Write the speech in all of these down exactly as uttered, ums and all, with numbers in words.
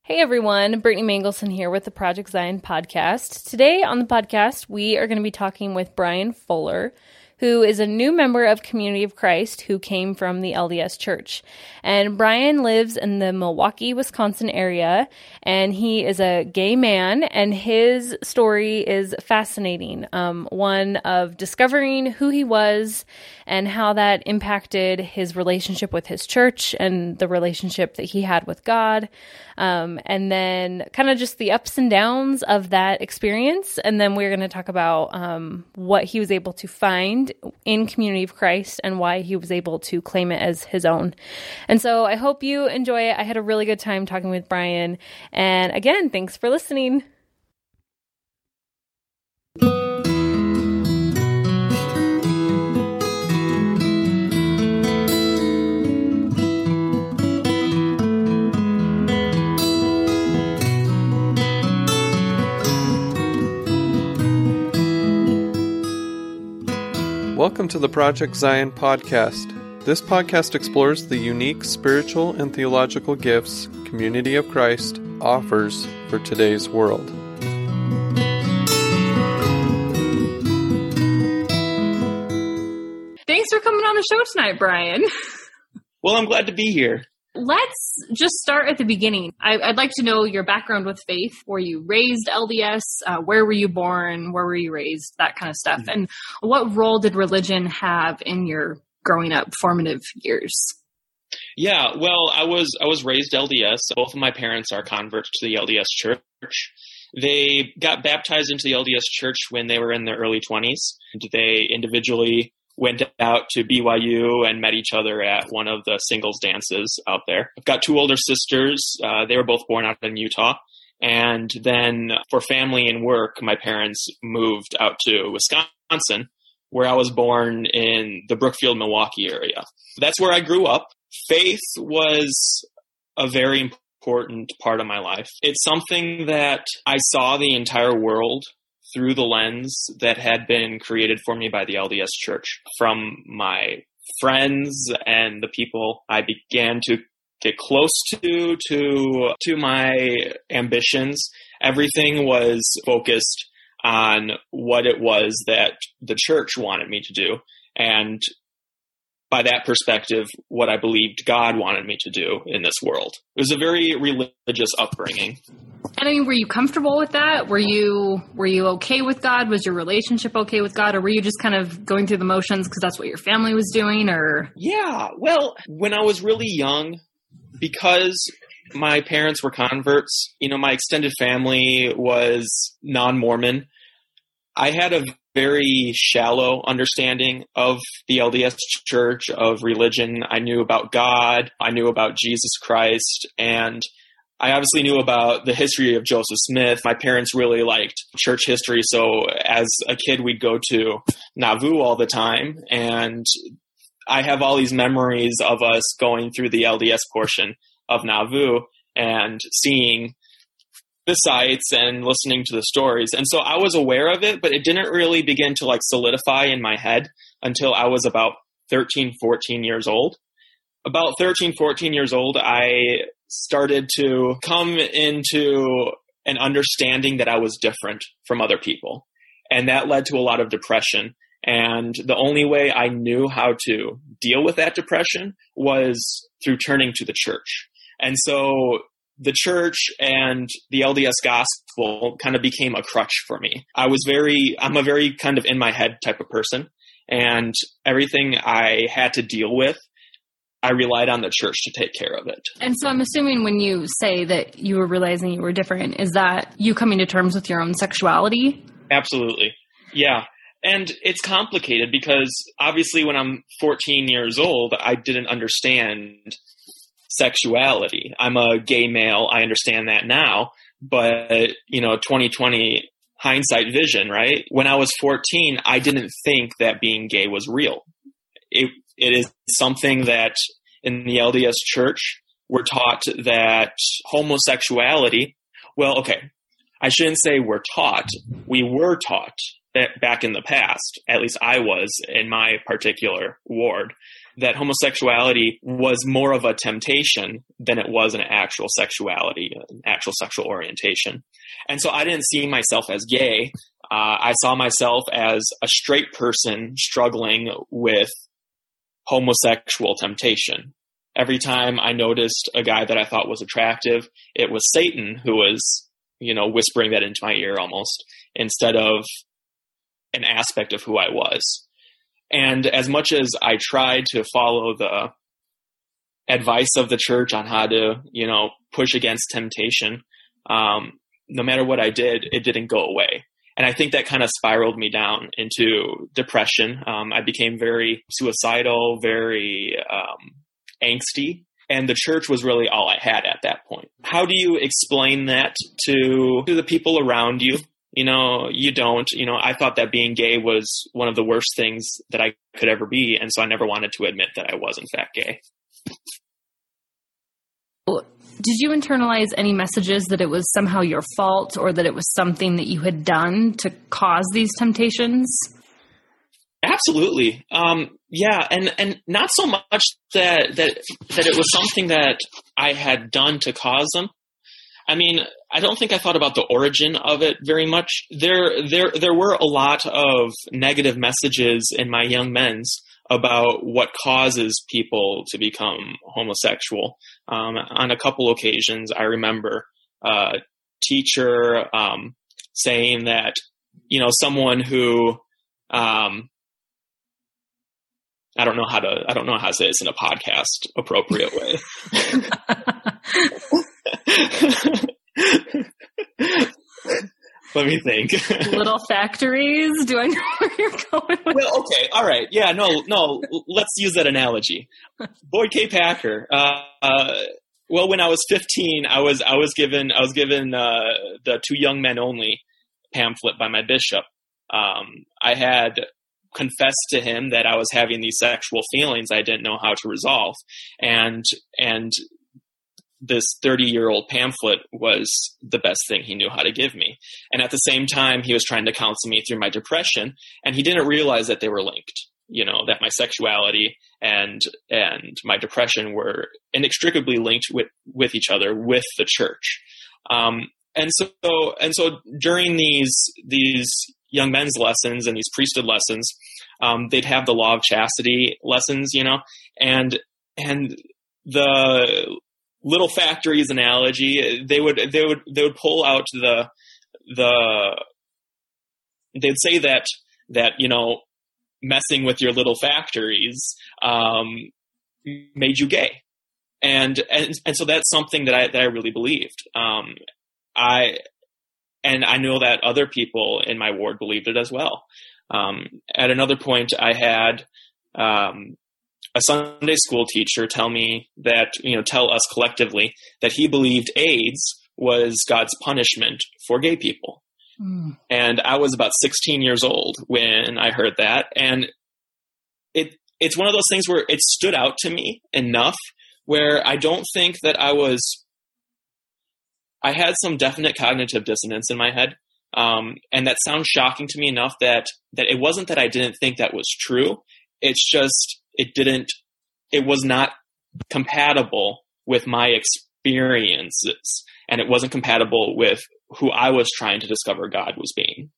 Hey everyone, Brittany Mangelson here with the Project Zion podcast. Today on the podcast, we are going to be talking with Brian Fuller, who is a new member of Community of Christ who came from the L D S Church. And Brian lives in the Milwaukee, Wisconsin area, and he is a gay man, and his story is fascinating. Um, one of discovering who he was and how that impacted his relationship with his church and the relationship that he had with God. Um, and then kind of just the ups and downs of that experience. And then we're going to talk about um, what he was able to find in Community of Christ and why he was able to claim it as his own. And so I hope you enjoy it. I had a really good time talking with Brian. And again, thanks for listening. Welcome to the Project Zion podcast. This podcast explores the unique spiritual and theological gifts Community of Christ offers for today's world. Thanks for coming on the show tonight, Brian. Well, I'm glad to be here. Let's just start at the beginning. I, I'd like to know your background with faith. Were you raised L D S? Uh, where were you born? Where were you raised? That kind of stuff. And what role did religion have in your growing up formative years? Yeah, well, I was I was raised L D S. Both of my parents are converts to the L D S church. They got baptized into the L D S church when they were in their early twenties. They individually went out to B Y U and met each other at one of the singles dances out there. I've got two older sisters. Uh, they were both born out in Utah. And then for family and work, my parents moved out to Wisconsin, where I was born in the Brookfield, Milwaukee area. That's where I grew up. Faith was a very important part of my life. It's something that I saw the entire world through the lens that had been created for me by the L D S Church. From my friends and the people I began to get close to, to, to my ambitions, everything was focused on what it was that the church wanted me to do. And by that perspective, what I believed God wanted me to do in this world. It was a very religious upbringing. And I mean, were you comfortable with that? Were you were you okay with God? Was your relationship okay with God? Or were you just kind of going through the motions because that's what your family was doing? Or Yeah, well, when I was really young, because my parents were converts, you know, my extended family was non-Mormon. I had a very shallow understanding of the L D S church, of religion. I knew about God. I knew about Jesus Christ. And I obviously knew about the history of Joseph Smith. My parents really liked church history. So as a kid, we'd go to Nauvoo all the time. And I have all these memories of us going through the L D S portion of Nauvoo and seeing the sites and listening to the stories. And so I was aware of it, but it didn't really begin to like solidify in my head until I was about thirteen, fourteen years old. About thirteen, fourteen years old, I started to come into an understanding that I was different from other people. And that led to a lot of depression. And the only way I knew how to deal with that depression was through turning to the church. And so the church and the L D S gospel kind of became a crutch for me. I was very, I'm a very kind of in my head type of person, and everything I had to deal with, I relied on the church to take care of it. And so I'm assuming when you say that you were realizing you were different, is that you coming to terms with your own sexuality? Absolutely. Yeah. And it's complicated because obviously when I'm fourteen years old, I didn't understand sexuality. I'm a gay male. I understand that now, but you know, twenty twenty hindsight vision, right? When I was fourteen, I didn't think that being gay was real. It, it is something that in the L D S church, we're taught that homosexuality, well, okay, I shouldn't say we're taught. We were taught that back in the past, at least I was in my particular ward, that homosexuality was more of a temptation than it was an actual sexuality, an actual sexual orientation. And so I didn't see myself as gay. Uh, I saw myself as a straight person struggling with homosexual temptation. Every time I noticed a guy that I thought was attractive, it was Satan who was, you know, whispering that into my ear almost, instead of an aspect of who I was. And as much as I tried to follow the advice of the church on how to, you know, push against temptation, um, no matter what I did, it didn't go away. And I think that kind of spiraled me down into depression. Um, I became very suicidal, very um, angsty, and the church was really all I had at that point. How do you explain that to, to the people around you? You know, you don't. You know, I thought that being gay was one of the worst things that I could ever be, and so I never wanted to admit that I was, in fact, gay. Did you internalize any messages that it was somehow your fault, or that it was something that you had done to cause these temptations? Absolutely. Um, yeah. And, and not so much that, that, that it was something that I had done to cause them. I mean, I don't think I thought about the origin of it very much. There, there, there were a lot of negative messages in my young men's about what causes people to become homosexual. Um, on a couple occasions, I remember a teacher um, saying that, you know, someone who, um, I don't know how to, I don't know how to say this in a podcast appropriate way. Let me think. Little factories? Do I know where you're going with Well, okay. All right. Yeah, no, no. Let's use that analogy. Boyd K. Packer. Uh, uh, well, when I was fifteen, I was, I was given, I was given, uh, the Two Young Men Only pamphlet by my bishop. Um, I had confessed to him that I was having these sexual feelings I didn't know how to resolve. And, and, this thirty-year-old pamphlet was the best thing he knew how to give me. And at the same time, he was trying to counsel me through my depression, and he didn't realize that they were linked, you know, that my sexuality and and my depression were inextricably linked with, with each other, with the church. Um, and so and so during these these young men's lessons and these priesthood lessons, um, they'd have the law of chastity lessons, you know, and and the Little Factories analogy, they would they would they would pull out the the they'd say that that you know messing with your little factories um, made you gay, and and and so that's something that I that I really believed. Um, I and I know that other people in my ward believed it as well. Um, at another point, I had. Um, a Sunday school teacher tell me that, you know, tell us collectively that he believed AIDS was God's punishment for gay people. Mm. And I was about sixteen years old when I heard that. And it, it's one of those things where it stood out to me enough where I don't think that I was, I had some definite cognitive dissonance in my head. Um, and that sounds shocking to me enough that, that it wasn't that I didn't think that was true. It's just, it didn't, it was not compatible with my experiences, and it wasn't compatible with who I was trying to discover God was being.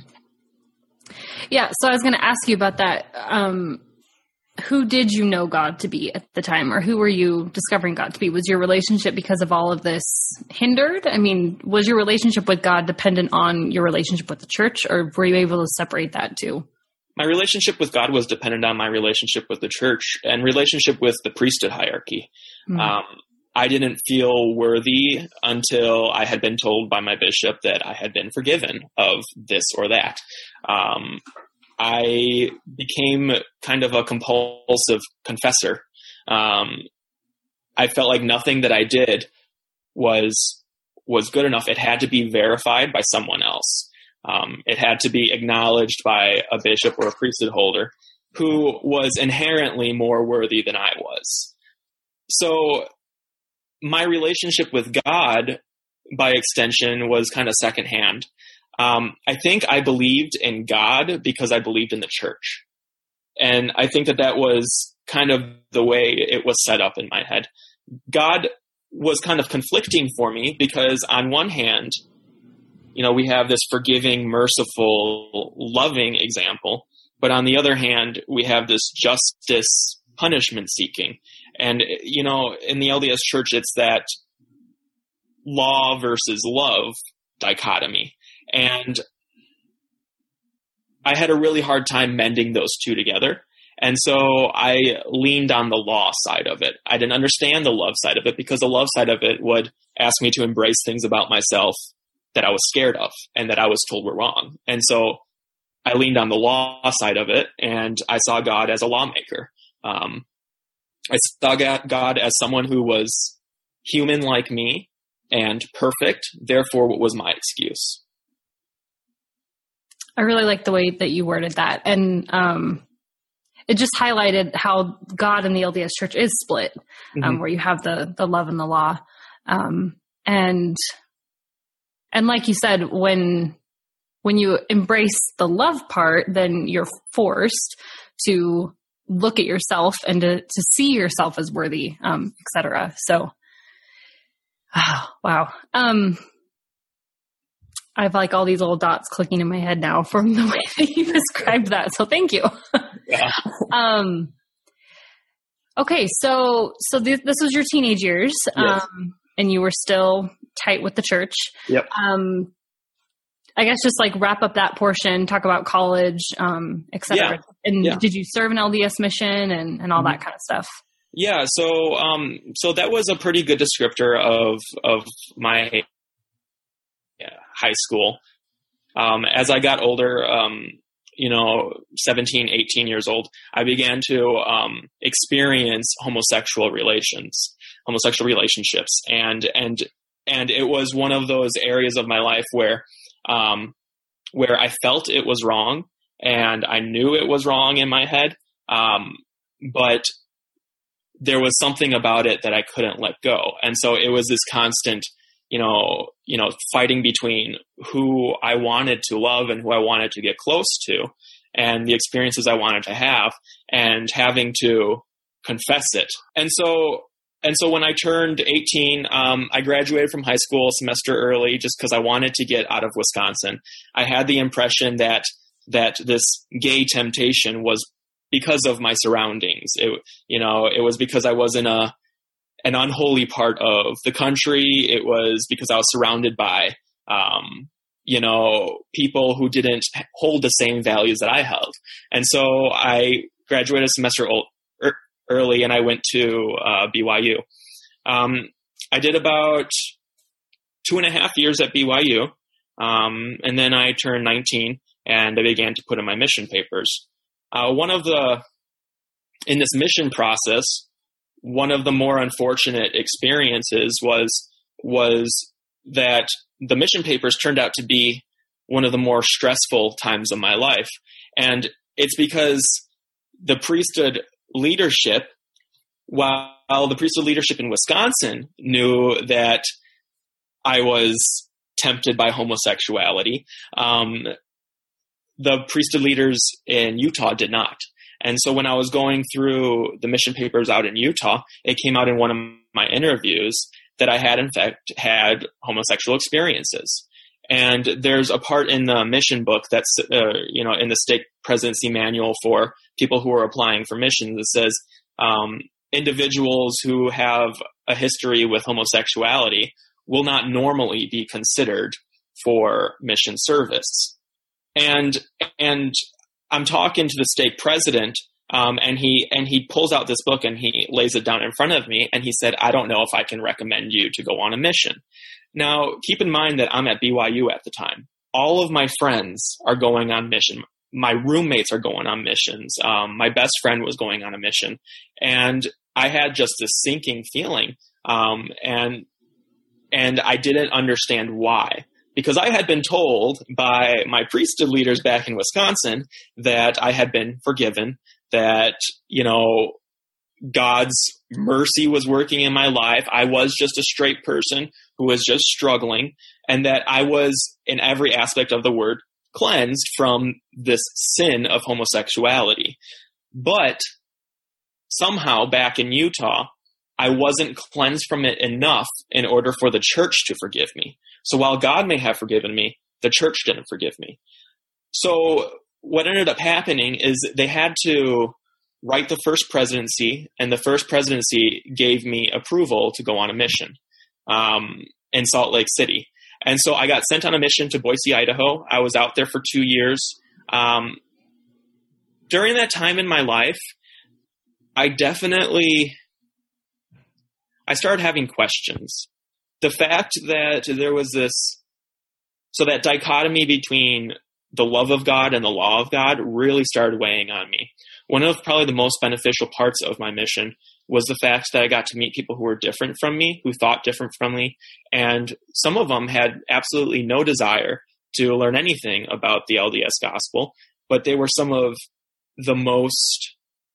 Yeah. So I was going to ask you about that. Um, who did you know God to be at the time, or who were you discovering God to be? Was your relationship, because of all of this, hindered? I mean, was your relationship with God dependent on your relationship with the church, or were you able to separate that too? My relationship with God was dependent on my relationship with the church and relationship with the priesthood hierarchy. Mm. Um, I didn't feel worthy until I had been told by my bishop that I had been forgiven of this or that. Um, I became kind of a compulsive confessor. Um, I felt like nothing that I did was was good enough. It had to be verified by someone else. Um, it had to be acknowledged by a bishop or a priesthood holder who was inherently more worthy than I was. So my relationship with God, by extension, was kind of secondhand. Um, I think I believed in God because I believed in the church. And I think that that was kind of the way it was set up in my head. God was kind of conflicting for me because on one hand, you know, we have this forgiving, merciful, loving example, but on the other hand, we have this justice, punishment seeking. And, you know, in the L D S Church, it's that law versus love dichotomy. And I had a really hard time mending those two together. And so I leaned on the law side of it. I didn't understand the love side of it because the love side of it would ask me to embrace things about myself that I was scared of and that I was told were wrong. And so I leaned on the law side of it, and I saw God as a lawmaker. Um, I saw God as someone who was human like me and perfect. Therefore, what was my excuse? I really like the way that you worded that. And um, it just highlighted how God in the L D S Church is split, um, mm-hmm. where you have the the love and the law. Um, and and like you said, when when you embrace the love part, then you're forced to look at yourself and to, to see yourself as worthy, um, et cetera. So, oh, wow. Um, I have like all these little dots clicking in my head now from the way that you described that. So thank you. Yeah. um, okay. So, so th- this was your teenage years, yes. um, and you were still tight with the church. Yep. Um, I guess just like wrap up that portion, talk about college, um, et cetera. Yeah. And yeah. did you serve an L D S mission and, and all mm-hmm. that kind of stuff? Yeah. So, um, so that was a pretty good descriptor of, of my yeah, high school. Um, as I got older, um, you know, seventeen, eighteen years old, I began to, um, experience homosexual relations, homosexual relationships. And, and, and it was one of those areas of my life where, um, where I felt it was wrong and I knew it was wrong in my head. Um, but there was something about it that I couldn't let go. And so it was this constant, you know, you know, fighting between who I wanted to love and who I wanted to get close to and the experiences I wanted to have and having to confess it. And so, and so when I turned eighteen, um, I graduated from high school a semester early just because I wanted to get out of Wisconsin. I had the impression that, that this gay temptation was because of my surroundings. It, you know, it was because I was in a, an unholy part of the country. It was because I was surrounded by, um, you know, people who didn't hold the same values that I held. And so I graduated a semester old, er, early and I went to uh, B Y U. Um, I did about two and a half years at B Y U. Um, and then I turned nineteen and I began to put in my mission papers. Uh, one of the, in this mission process, one of the more unfortunate experiences was, was that the mission papers turned out to be one of the more stressful times of my life. And it's because the priesthood leadership, while the priesthood leadership in Wisconsin knew that I was tempted by homosexuality, um, the priesthood leaders in Utah did not. And so when I was going through the mission papers out in Utah, it came out in one of my interviews that I had, in fact, had homosexual experiences. And there's a part in the mission book that's, uh, you know, in the stake presidency manual for people who are applying for missions that says um, individuals who have a history with homosexuality will not normally be considered for mission service. And and I'm talking to the stake president, um, and he and he pulls out this book and he lays it down in front of me, and he said, "I don't know if I can recommend you to go on a mission." Now, keep in mind that I'm at B Y U at the time. All of my friends are going on mission. My roommates are going on missions. Um, my best friend was going on a mission, and I had just this sinking feeling, um, and and I didn't understand why. Because I had been told by my priesthood leaders back in Wisconsin that I had been forgiven, that, you know, God's mercy was working in my life. I was just a straight person who was just struggling, and that I was, in every aspect of the word, cleansed from this sin of homosexuality. But somehow back in Utah, I wasn't cleansed from it enough in order for the church to forgive me. So while God may have forgiven me, the church didn't forgive me. So what ended up happening is they had to write the first presidency, and the first presidency gave me approval to go on a mission um, in Salt Lake City. And so I got sent on a mission to Boise, Idaho. I was out there for two years. Um, during that time in my life, I definitely... I started having questions. The fact that there was this, so that dichotomy between the love of God and the law of God really started weighing on me. One of probably the most beneficial parts of my mission was the fact that I got to meet people who were different from me, who thought different from me, and some of them had absolutely no desire to learn anything about the L D S gospel, but they were some of the most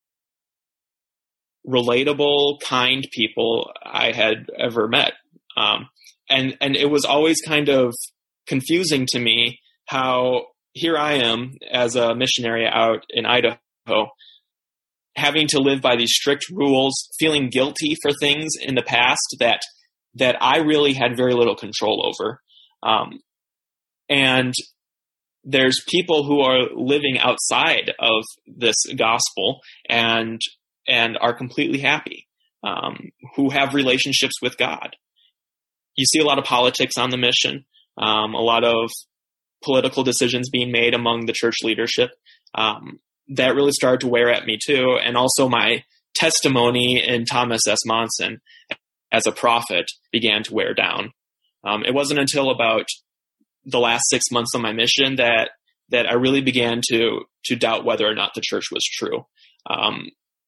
relatable, kind people I had ever met. Um, and, and it was always kind of confusing to me how here I am as a missionary out in Idaho, having to live by these strict rules, feeling guilty for things in the past that, that I really had very little control over. Um, and there's people who are living outside of this gospel and and are completely happy, um, who have relationships with God. You see a lot of politics on the mission, um, a lot of political decisions being made among the church leadership. Um, that really started to wear at me too. And also my testimony in Thomas S. Monson as a prophet began to wear down. Um, it wasn't until about the last six months of my mission that, that I really began to, to doubt whether or not the church was true. Um,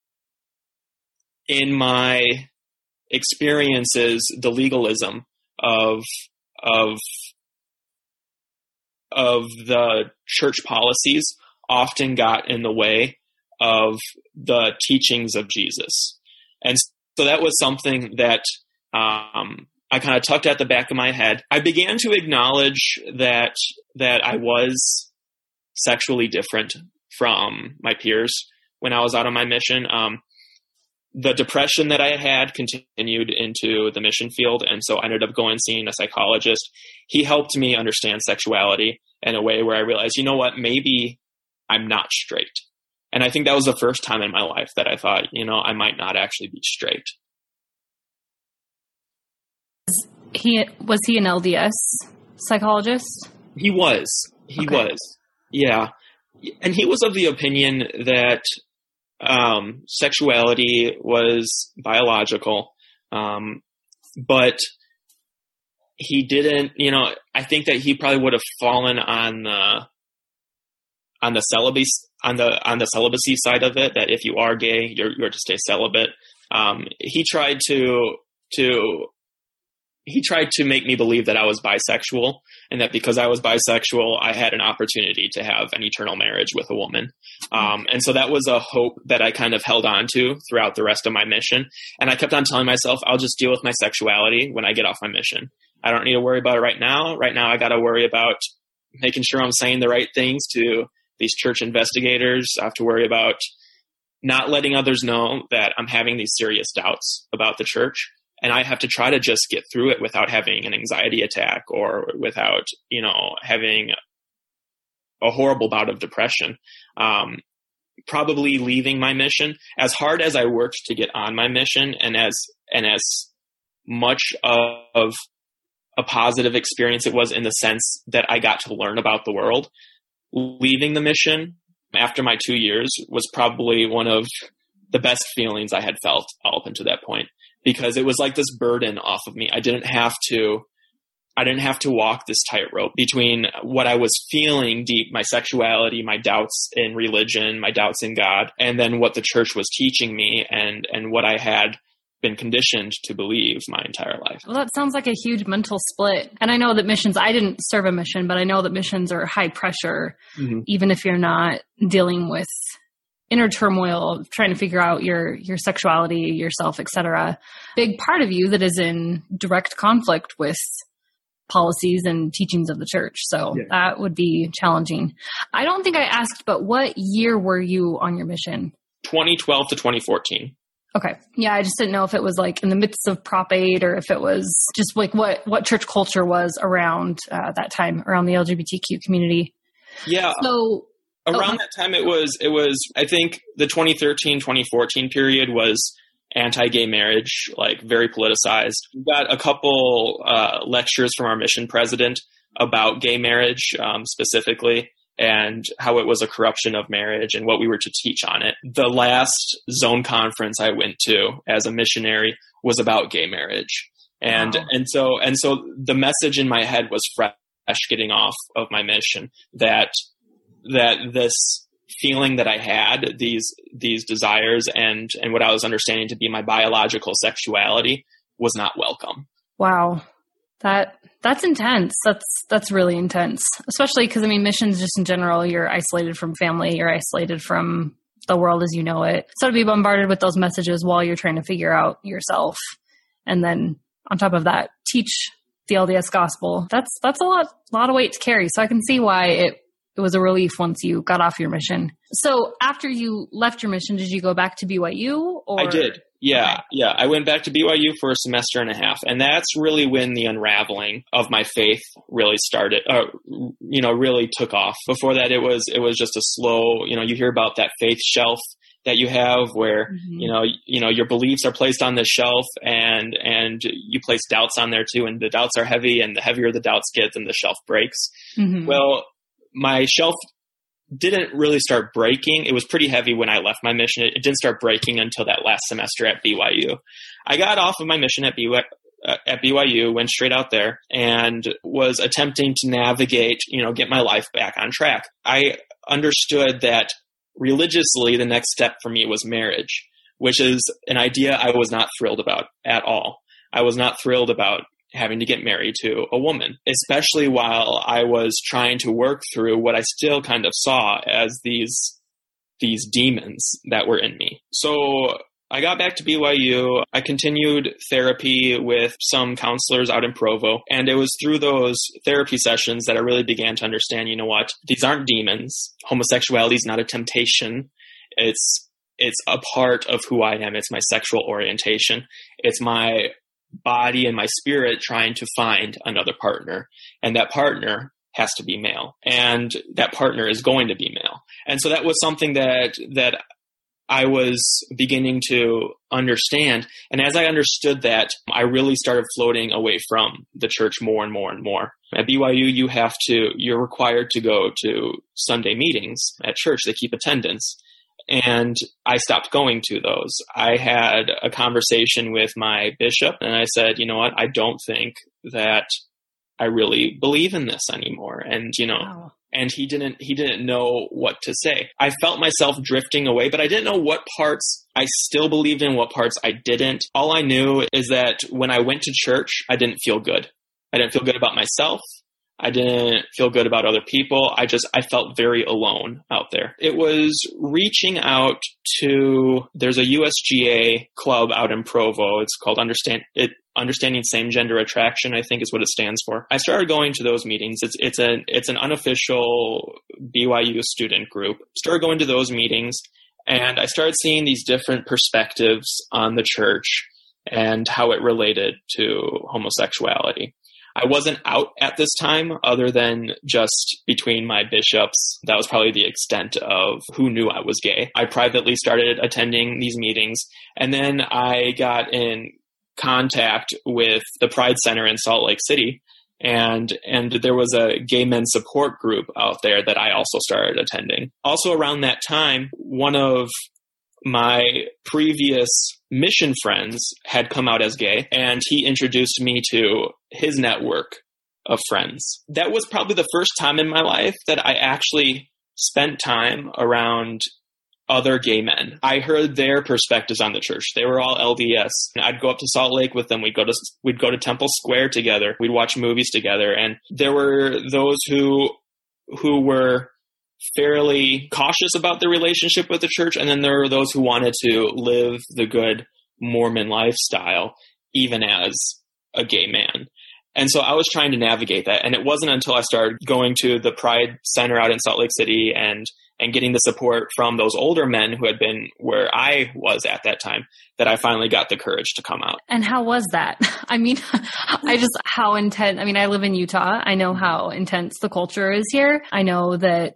In my experiences, the legalism of of of the church policies often got in the way of the teachings of Jesus, and so that was something that um, I kind of tucked at the back of my head. I began to acknowledge that that I was sexually different from my peers when I was out on my mission. Um, The depression that I had continued into the mission field, and so I ended up going and seeing a psychologist. He helped me understand sexuality in a way where I realized, you know what, maybe I'm not straight. And I think that was the first time in my life that I thought, you know, I might not actually be straight. He was he an L D S psychologist? He was. He okay. was. Yeah. And he was of the opinion that Um, sexuality was biological, um, but he didn't, you know, I think that he probably would have fallen on the, on the celibacy, on the, on the celibacy side of it, that if you are gay, you're, you're to stay celibate. Um, he tried to, to, he tried to make me believe that I was bisexual, and that because I was bisexual, I had an opportunity to have an eternal marriage with a woman. Um, and so that was a hope that I kind of held on to throughout the rest of my mission. And I kept on telling myself, I'll just deal with my sexuality when I get off my mission. I don't need to worry about it right now. Right now, I got to worry about making sure I'm saying the right things to these church investigators. I have to worry about not letting others know that I'm having these serious doubts about the church. And I have to try to just get through it without having an anxiety attack or without, you know, having a horrible bout of depression. Um, probably leaving my mission, as hard as I worked to get on my mission, and as and as much of a positive experience it was in the sense that I got to learn about the world, leaving the mission after my two years was probably one of the best feelings I had felt all up until that point, because it was like this burden off of me. I didn't have to, I didn't have to walk this tightrope between what I was feeling deep, my sexuality, my doubts in religion, my doubts in God, and then what the church was teaching me and, and what I had been conditioned to believe my entire life. Well, that sounds like a huge mental split. And I know that missions, I didn't serve a mission, but I know that missions are high pressure, mm-hmm. even if you're not dealing with inner turmoil, trying to figure out your, your sexuality, yourself, et cetera. Big part of you that is in direct conflict with policies and teachings of the church. So yeah. That would be challenging. I don't think I asked, but what year were you on your mission? twenty twelve to twenty fourteen. Okay. Yeah, I just didn't know if it was like in the midst of Prop eight or if it was just like what, what church culture was around uh, that time, around the L G B T Q community. Yeah. So around oh. that time, it was, it was, I think the twenty thirteen, twenty fourteen period was anti-gay marriage, like very politicized. We got a couple uh, lectures from our mission president about gay marriage um, specifically, and how it was a corruption of marriage and what we were to teach on it. The last zone conference I went to as a missionary was about gay marriage. And, wow. and so, and so the message in my head was fresh getting off of my mission, that, that this feeling that I had, these, these desires and, and what I was understanding to be my biological sexuality was not welcome. Wow. That, that's intense. That's, that's really intense, especially because, I mean, missions just in general, you're isolated from family, you're isolated from the world as you know it. So to be bombarded with those messages while you're trying to figure out yourself, and then on top of that, teach the L D S gospel, that's, that's a lot, lot of weight to carry. So I can see why it, it was a relief once you got off your mission. So after you left your mission, did you go back to B Y U? Or? I did. Yeah. Okay. Yeah. I went back to B Y U for a semester and a half. And that's really when the unraveling of my faith really started, uh, you know, really took off. Before that, it was, it was just a slow, you know, you hear about that faith shelf that you have where, mm-hmm. you know, you know, your beliefs are placed on this shelf and, and you place doubts on there too. And the doubts are heavy, and the heavier the doubts get, then the shelf breaks. Mm-hmm. Well, my shelf didn't really start breaking. It was pretty heavy when I left my mission. It, it didn't start breaking until that last semester at B Y U. I got off of my mission at B Y U, uh, at B Y U, went straight out there and was attempting to navigate, you know, get my life back on track. I understood that religiously the next step for me was marriage, which is an idea I was not thrilled about at all. I was not thrilled about having to get married to a woman, especially while I was trying to work through what I still kind of saw as these, these demons that were in me. So I got back to B Y U. I continued therapy with some counselors out in Provo. And it was through those therapy sessions that I really began to understand, you know what, these aren't demons. Homosexuality is not a temptation. It's, it's a part of who I am. It's my sexual orientation. It's my body and my spirit trying to find another partner, and that partner has to be male, and that partner is going to be male. And so that was something that that I was beginning to understand. And as I understood that, I really started floating away from the church more and more and more. At B Y U, you have to, you're required to go to Sunday meetings at church. They keep attendance. And I stopped going to those. I had a conversation with my bishop and I said, you know what, I don't think that I really believe in this anymore. And, you know, wow. and he didn't, he didn't know what to say. I felt myself drifting away, but I didn't know what parts I still believed in, what parts I didn't. All I knew is that when I went to church, I didn't feel good. I didn't feel good about myself. I didn't feel good about other people. I just, I felt very alone out there. It was reaching out to, there's a U S G A club out in Provo. It's called Understand it, Understanding Same Gender Attraction, I think is what it stands for. I started going to those meetings. It's, it's an, it's an unofficial B Y U student group. Started going to those meetings and I started seeing these different perspectives on the church and how it related to homosexuality. I wasn't out at this time other than just between my bishops. That was probably the extent of who knew I was gay. I privately started attending these meetings, and then I got in contact with the Pride Center in Salt Lake City, and and there was a gay men support group out there that I also started attending. Also around that time, one of my previous mission friends had come out as gay, and he introduced me to his network of friends. That was probably the first time in my life that I actually spent time around other gay men. I heard their perspectives on the church. They were all L D S. And I'd go up to Salt Lake with them. We'd go to we'd go to Temple Square together. We'd watch movies together. And there were those who who were fairly cautious about their relationship with the church. And then there were those who wanted to live the good Mormon lifestyle, even as a gay man. And so I was trying to navigate that. And it wasn't until I started going to the Pride Center out in Salt Lake City and, and getting the support from those older men who had been where I was at that time, that I finally got the courage to come out. And how was that? I mean, I just, how intense, I mean, I live in Utah. I know how intense the culture is here. I know that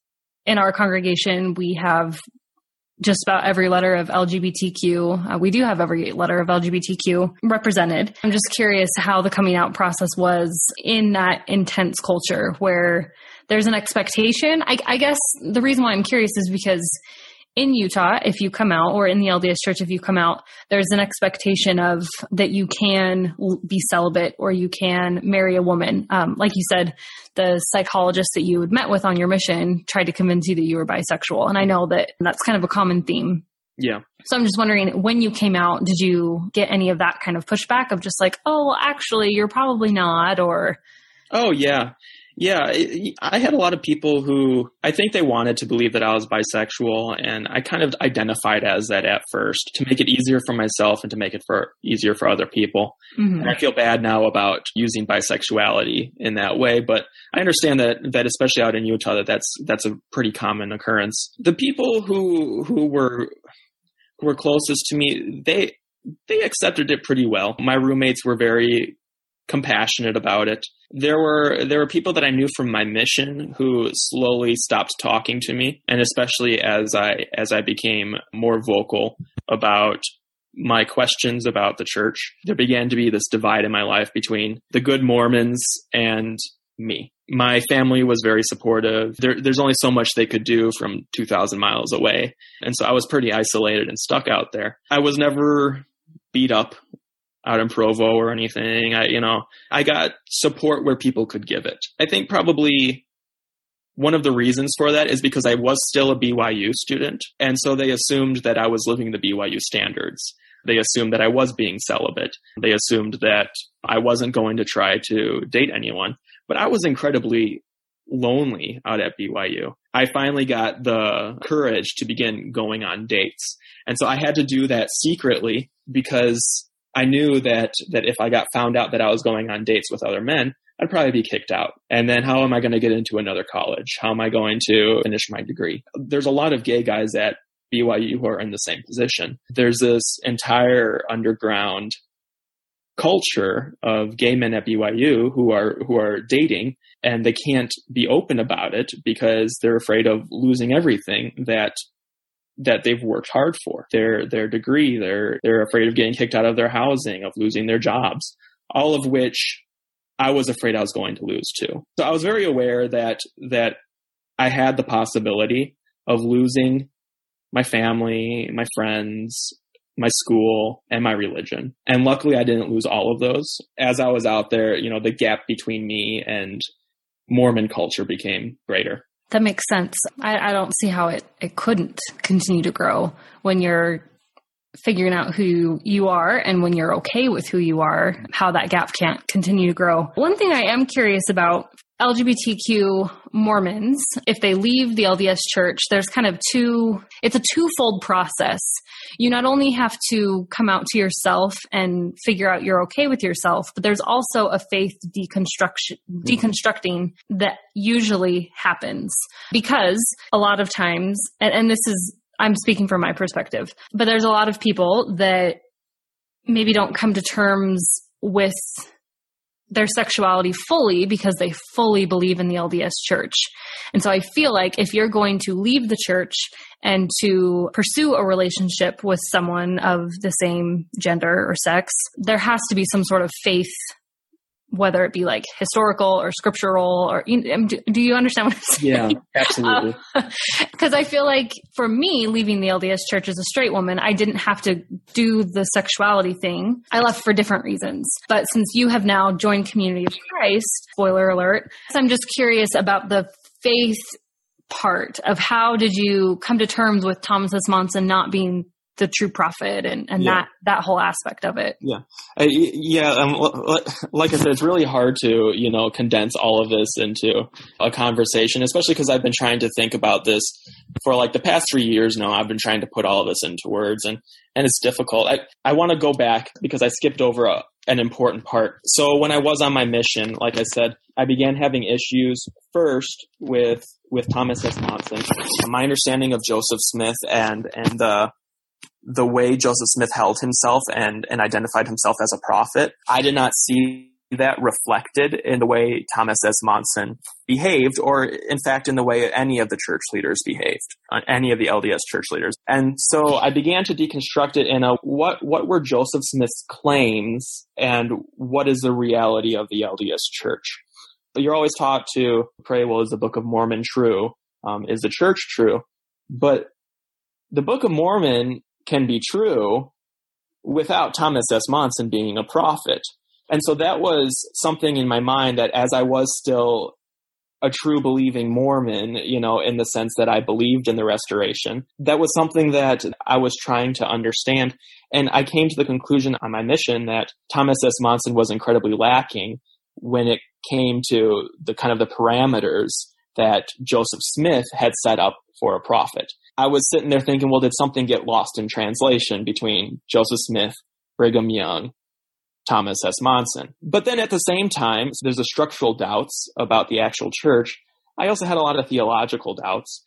in our congregation, we have just about every letter of L G B T Q. Uh, we do have every letter of L G B T Q represented. I'm just curious how the coming out process was in that intense culture where there's an expectation. I, I guess the reason why I'm curious is because in Utah, if you come out, or in the L D S church, if you come out, there's an expectation of that you can be celibate or you can marry a woman. Um, like you said, the psychologist that you had met with on your mission tried to convince you that you were bisexual. And I know that that's kind of a common theme. Yeah. So I'm just wondering, when you came out, did you get any of that kind of pushback of just like, oh, well, actually, you're probably not, or? Oh, yeah. Yeah, I had a lot of people who I think they wanted to believe that I was bisexual, and I kind of identified as that at first to make it easier for myself and to make it for easier for other people. Mm-hmm. And I feel bad now about using bisexuality in that way, but I understand that that especially out in Utah, that that's that's a pretty common occurrence. The people who who were who were closest to me, they they accepted it pretty well. My roommates were very compassionate about it. There were there were people that I knew from my mission who slowly stopped talking to me, and especially as I as I became more vocal about my questions about the church, there began to be this divide in my life between the good Mormons and me. My family was very supportive. There, there's only so much they could do from two thousand miles away, and so I was pretty isolated and stuck out there. I was never beat up out in Provo or anything. I, you know, I got support where people could give it. I think probably one of the reasons for that is because I was still a B Y U student. And so they assumed that I was living the B Y U standards. They assumed that I was being celibate. They assumed that I wasn't going to try to date anyone. But I was incredibly lonely out at B Y U. I finally got the courage to begin going on dates. And so I had to do that secretly because I knew that that if I got found out that I was going on dates with other men, I'd probably be kicked out. And then how am I going to get into another college? How am I going to finish my degree? There's a lot of gay guys at B Y U who are in the same position. There's this entire underground culture of gay men at B Y U who are who are dating, and they can't be open about it because they're afraid of losing everything that that they've worked hard for, their their degree, they're they're afraid of getting kicked out of their housing, of losing their jobs, all of which I was afraid I was going to lose too. So I was very aware that that I had the possibility of losing my family, my friends, my school, and my religion. And luckily I didn't lose all of those. As I was out there, you know, the gap between me and Mormon culture became greater. That makes sense. I, I don't see how it, it couldn't continue to grow when you're figuring out who you are and when you're okay with who you are, how that gap can't continue to grow. One thing I am curious about, L G B T Q Mormons, if they leave the L D S church, there's kind of two, it's a twofold process. You not only have to come out to yourself and figure out you're okay with yourself, but there's also a faith deconstruction, deconstructing that usually happens because a lot of times, and, and this is, I'm speaking from my perspective, but there's a lot of people that maybe don't come to terms with their sexuality fully because they fully believe in the L D S church. And so I feel like if you're going to leave the church and to pursue a relationship with someone of the same gender or sex, there has to be some sort of faith, whether it be like historical or scriptural, or do you understand what I'm saying? Yeah, absolutely. Because uh, I feel like for me, leaving the L D S church as a straight woman, I didn't have to do the sexuality thing. I left for different reasons. But since you have now joined Community of Christ, spoiler alert, I'm just curious about the faith part of how did you come to terms with Thomas S. Monson not being the true prophet and, and yeah. that, that whole aspect of it. Yeah. Uh, yeah. Um, like I said, it's really hard to, you know, condense all of this into a conversation, especially because I've been trying to think about this for like the past three years now. I've been trying to put all of this into words, and, and it's difficult. I, I want to go back because I skipped over a, an important part. So when I was on my mission, like I said, I began having issues first with with Thomas S. Monson. My understanding of Joseph Smith and and the the way Joseph Smith held himself and and identified himself as a prophet, I did not see that reflected in the way Thomas S. Monson behaved, or in fact in the way any of the church leaders behaved, any of the L D S church leaders. And so I began to deconstruct it in a what what were Joseph Smith's claims and what is the reality of the L D S church? But you're always taught to pray, well, is the Book of Mormon true? Um, is the church true? But the Book of Mormon can be true without Thomas S. Monson being a prophet. And so that was something in my mind that as I was still a true believing Mormon, you know, in the sense that I believed in the restoration, that was something that I was trying to understand. And I came to the conclusion on my mission that Thomas S. Monson was incredibly lacking when it came to the kind of the parameters that Joseph Smith had set up for a prophet. I was sitting there thinking, well, did something get lost in translation between Joseph Smith, Brigham Young, Thomas S. Monson? But then at the same time, so there's the structural doubts about the actual church. I also had a lot of theological doubts.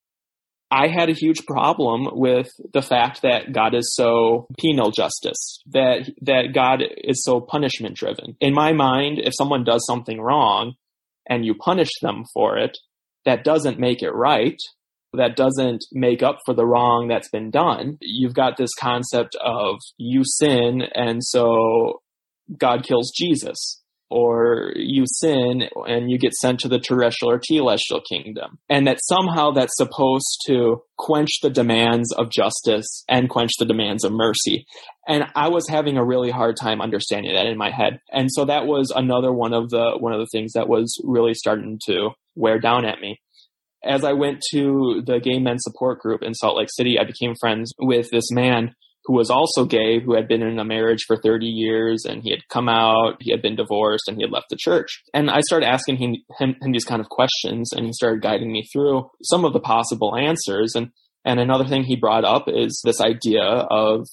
I had a huge problem with the fact that God is so penal justice, that that God is so punishment driven. In my mind, if someone does something wrong and you punish them for it, that doesn't make it right. That doesn't make up for the wrong that's been done. You've got this concept of you sin, and so God kills Jesus, or you sin and you get sent to the terrestrial or telestial kingdom, and that somehow that's supposed to quench the demands of justice and quench the demands of mercy. And I was having a really hard time understanding that in my head. And so that was another one of the one of the things that was really starting to wear down at me. As I went to the gay men support group in Salt Lake City, I became friends with this man who was also gay, who had been in a marriage for thirty years, and he had come out, he had been divorced, and he had left the church. And I started asking him, him, him these kind of questions, and he started guiding me through some of the possible answers. And, and another thing he brought up is this idea of,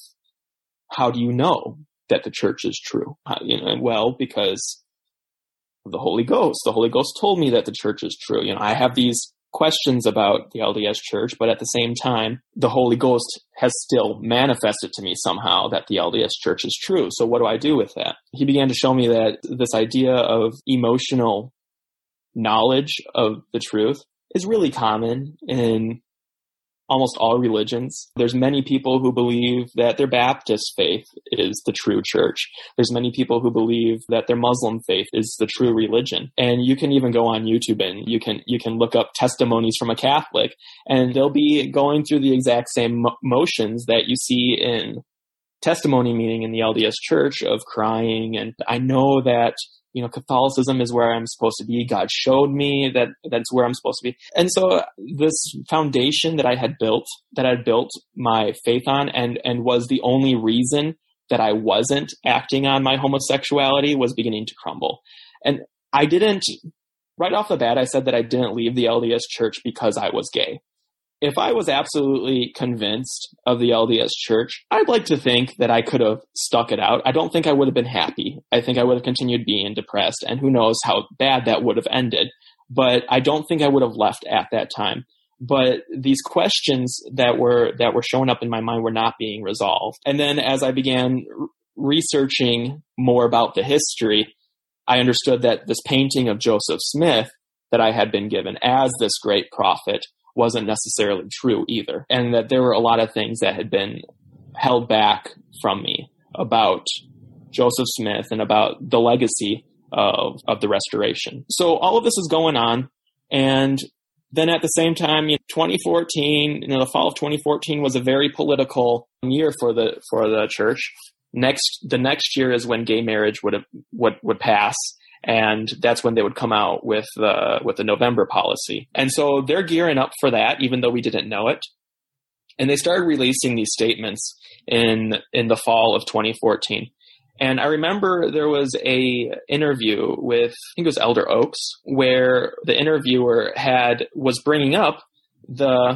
how do you know that the church is true? How, you know, well, because of the Holy Ghost. The Holy Ghost told me that the church is true. You know, I have these questions about the L D S church, but at the same time, the Holy Ghost has still manifested to me somehow that the L D S church is true. So what do I do with that? He began to show me that this idea of emotional knowledge of the truth is really common in almost all religions. There's many people who believe that their Baptist faith is the true church. There's many people who believe that their Muslim faith is the true religion. And you can even go on YouTube and you can you can look up testimonies from a Catholic, and they'll be going through the exact same mo- motions that you see in testimony meeting in the L D S church of crying. And I know that, you know, Catholicism is where I'm supposed to be. God showed me that that's where I'm supposed to be. And so this foundation that I had built, that I had built my faith on, and, and was the only reason that I wasn't acting on my homosexuality, was beginning to crumble. And I didn't, right off the bat, I said that I didn't leave the L D S church because I was gay. If I was absolutely convinced of the L D S church, I'd like to think that I could have stuck it out. I don't think I would have been happy. I think I would have continued being depressed, and who knows how bad that would have ended. But I don't think I would have left at that time. But these questions that were that were showing up in my mind were not being resolved. And then as I began researching more about the history, I understood that this painting of Joseph Smith that I had been given as this great prophet wasn't necessarily true either. And that there were a lot of things that had been held back from me about Joseph Smith and about the legacy of, of the restoration. So all of this is going on. And then at the same time, you know, twenty fourteen, you know, the fall of twenty fourteen was a very political year for the, for the church. Next, the next year is when gay marriage would have, would, would pass. And that's when they would come out with the, with the November policy. And so they're gearing up for that, even though we didn't know it. And they started releasing these statements in, in the fall of twenty fourteen. And I remember there was a interview with, I think it was Elder Oaks, where the interviewer had, was bringing up the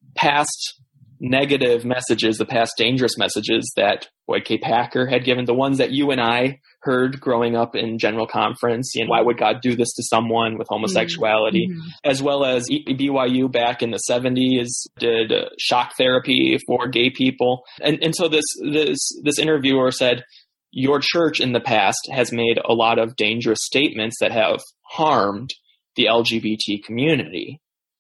past negative messages, the past dangerous messages that Boyd K. Packer had given, the ones that you and I heard growing up in general conference. You know, why would God do this to someone with homosexuality? Mm-hmm. As well as B Y U back in the seventies did shock therapy for gay people. And, and so this, this, this interviewer said, your church in the past has made a lot of dangerous statements that have harmed the L G B T community.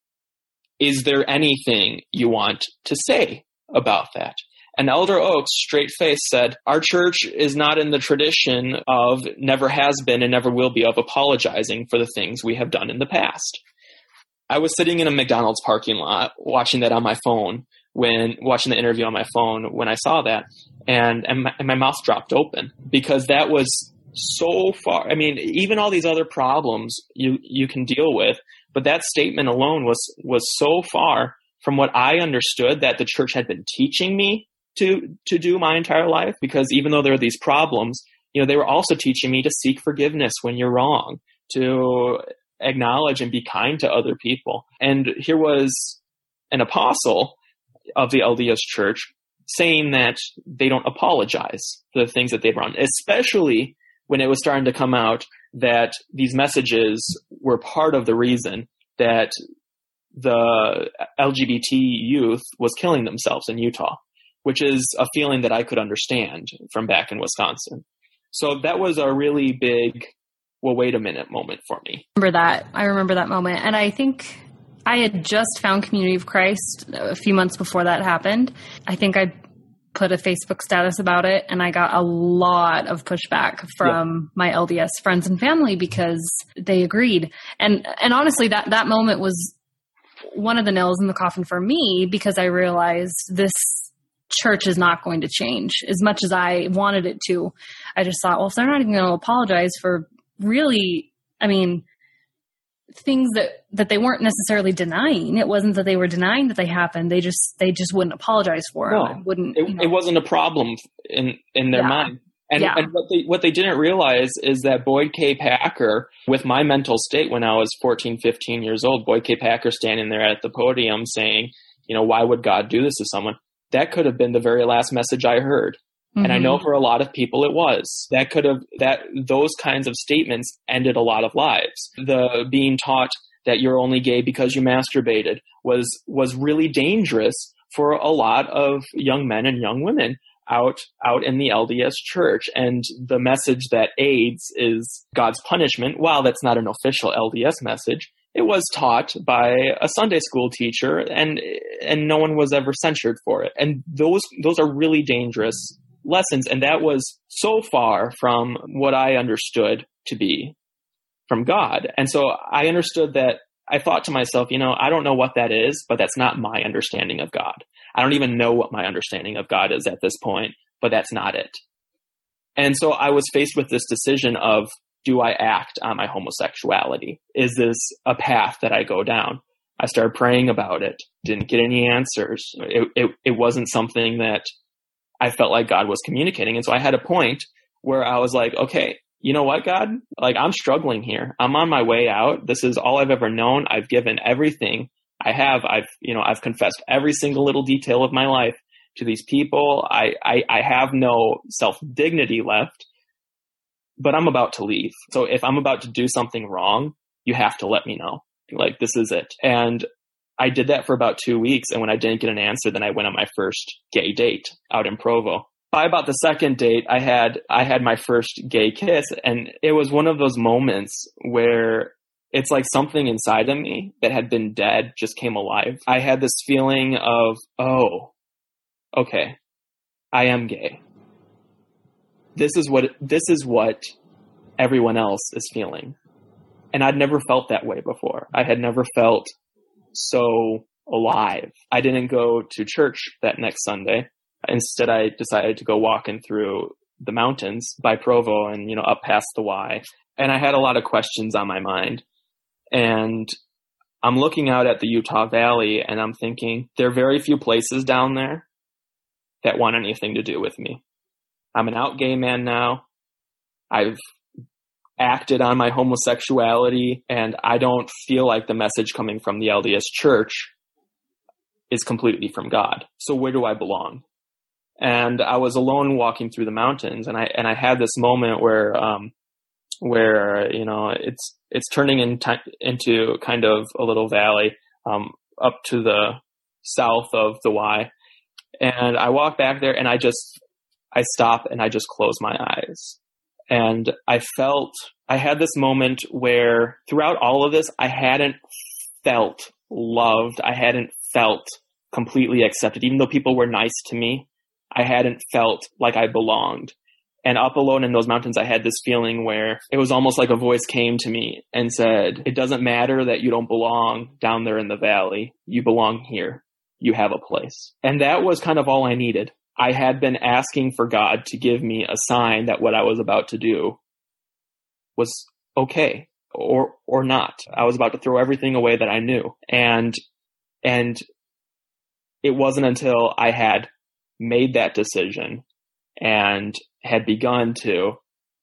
Is there anything you want to say about that? And Elder Oaks, straight-faced, said, our church is not in the tradition of, never has been and never will be, of apologizing for the things we have done in the past. I was sitting in a McDonald's parking lot watching that on my phone, when watching the interview on my phone when I saw that, and, and, my, and my mouth dropped open, because that was so far. I mean, even all these other problems you, you can deal with, but that statement alone was, was so far from what I understood that the church had been teaching me to, to do my entire life. Because even though there are these problems, you know, they were also teaching me to seek forgiveness when you're wrong, to acknowledge and be kind to other people. And here was an apostle of the L D S church saying that they don't apologize for the things that they've done, especially when it was starting to come out that these messages were part of the reason that the L G B T youth was killing themselves in Utah, which is a feeling that I could understand from back in Wisconsin. So that was a really big, well, wait a minute moment for me. I remember that. I remember that moment. And I think I had just found Community of Christ a few months before that happened. I think I put a Facebook status about it, and I got a lot of pushback from yeah. my L D S friends and family because they agreed. And and honestly, that, that moment was one of the nails in the coffin for me, because I realized this church is not going to change as much as I wanted it to. I just thought, well, if they're not even going to apologize for really, I mean, things that, that they weren't necessarily denying. It wasn't that they were denying that they happened. They just, they just wouldn't apologize for no, it. Wouldn't, it, you know. It wasn't a problem in, in their yeah. mind. And, yeah. and what they, what they didn't realize is that Boyd K. Packer, with my mental state when I was fourteen, fifteen years old, Boyd K. Packer standing there at the podium saying, you know, why would God do this to someone? That could have been the very last message I heard. Mm-hmm. And I know for a lot of people it was. That could have, that, those kinds of statements ended a lot of lives. The being taught that you're only gay because you masturbated was, was really dangerous for a lot of young men and young women out, out in the L D S church. And the message that AIDS is God's punishment, while that's not an official L D S message, it was taught by a Sunday school teacher, and, and no one was ever censured for it. And those, those are really dangerous lessons. And that was so far from what I understood to be from God. And so I understood that. I thought to myself, you know, I don't know what that is, but that's not my understanding of God. I don't even know what my understanding of God is at this point, but that's not it. And so I was faced with this decision of, do I act on my homosexuality? Is this a path that I go down? I started praying about it, didn't get any answers. It, it, it wasn't something that I felt like God was communicating. And so I had a point where I was like, okay, you know what, God? Like, I'm struggling here. I'm on my way out. This is all I've ever known. I've given everything I have. I've, you know, I've confessed every single little detail of my life to these people. I, I, I have no self-dignity left, but I'm about to leave. So if I'm about to do something wrong, you have to let me know. Like, this is it. And I did that for about two weeks. And when I didn't get an answer, then I went on my first gay date out in Provo. By about the second date, I had, I had my first gay kiss, and it was one of those moments where it's like something inside of me that had been dead just came alive. I had this feeling of, oh, okay, I am gay. This is what, this is what everyone else is feeling. And I'd never felt that way before. I had never felt so alive. I didn't go to church that next Sunday. Instead, I decided to go walking through the mountains by Provo and, you know, up past the Y. And I had a lot of questions on my mind. And I'm looking out at the Utah Valley and I'm thinking, there are very few places down there that want anything to do with me. I'm an out gay man now. I've acted on my homosexuality, and I don't feel like the message coming from the L D S church is completely from God. So where do I belong? and I was alone walking through the mountains, and I and I had this moment where um where you know it's it's turning into into kind of a little valley um up to the south of the Y, and I walk back there, and I just I stop and I just close my eyes, and I felt I had this moment where throughout all of this I hadn't felt loved, I hadn't felt completely accepted, even though people were nice to me. I hadn't felt like I belonged. And up alone in those mountains, I had this feeling where it was almost like a voice came to me and said, it doesn't matter that you don't belong down there in the valley. You belong here. You have a place. And that was kind of all I needed. I had been asking for God to give me a sign that what I was about to do was okay or or not. I was about to throw everything away that I knew. And and it wasn't until I had made that decision and had begun to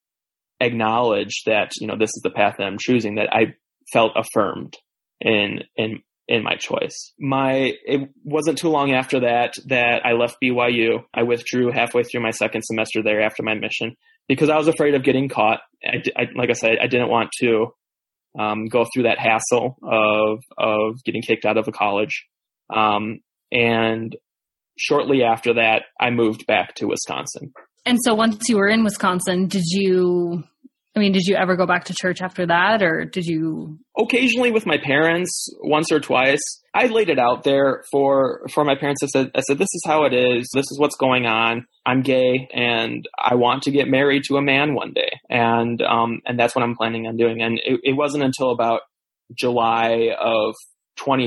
acknowledge that, you know, this is the path that I'm choosing, that I felt affirmed in, in, in my choice. My, it wasn't too long after that, that I left B Y U. I withdrew halfway through my second semester there after my mission because I was afraid of getting caught. I, I, like I said, I didn't want to, um, go through that hassle of, of getting kicked out of a college. Um, and shortly after that, I moved back to Wisconsin. And so once you were in Wisconsin, did you, I mean, did you ever go back to church after that, or did you? Occasionally with my parents, once or twice. I laid it out there for, for my parents. I said, I said, this is how it is. This is what's going on. I'm gay and I want to get married to a man one day. And, um, and that's what I'm planning on doing. And it, it wasn't until about July of twenty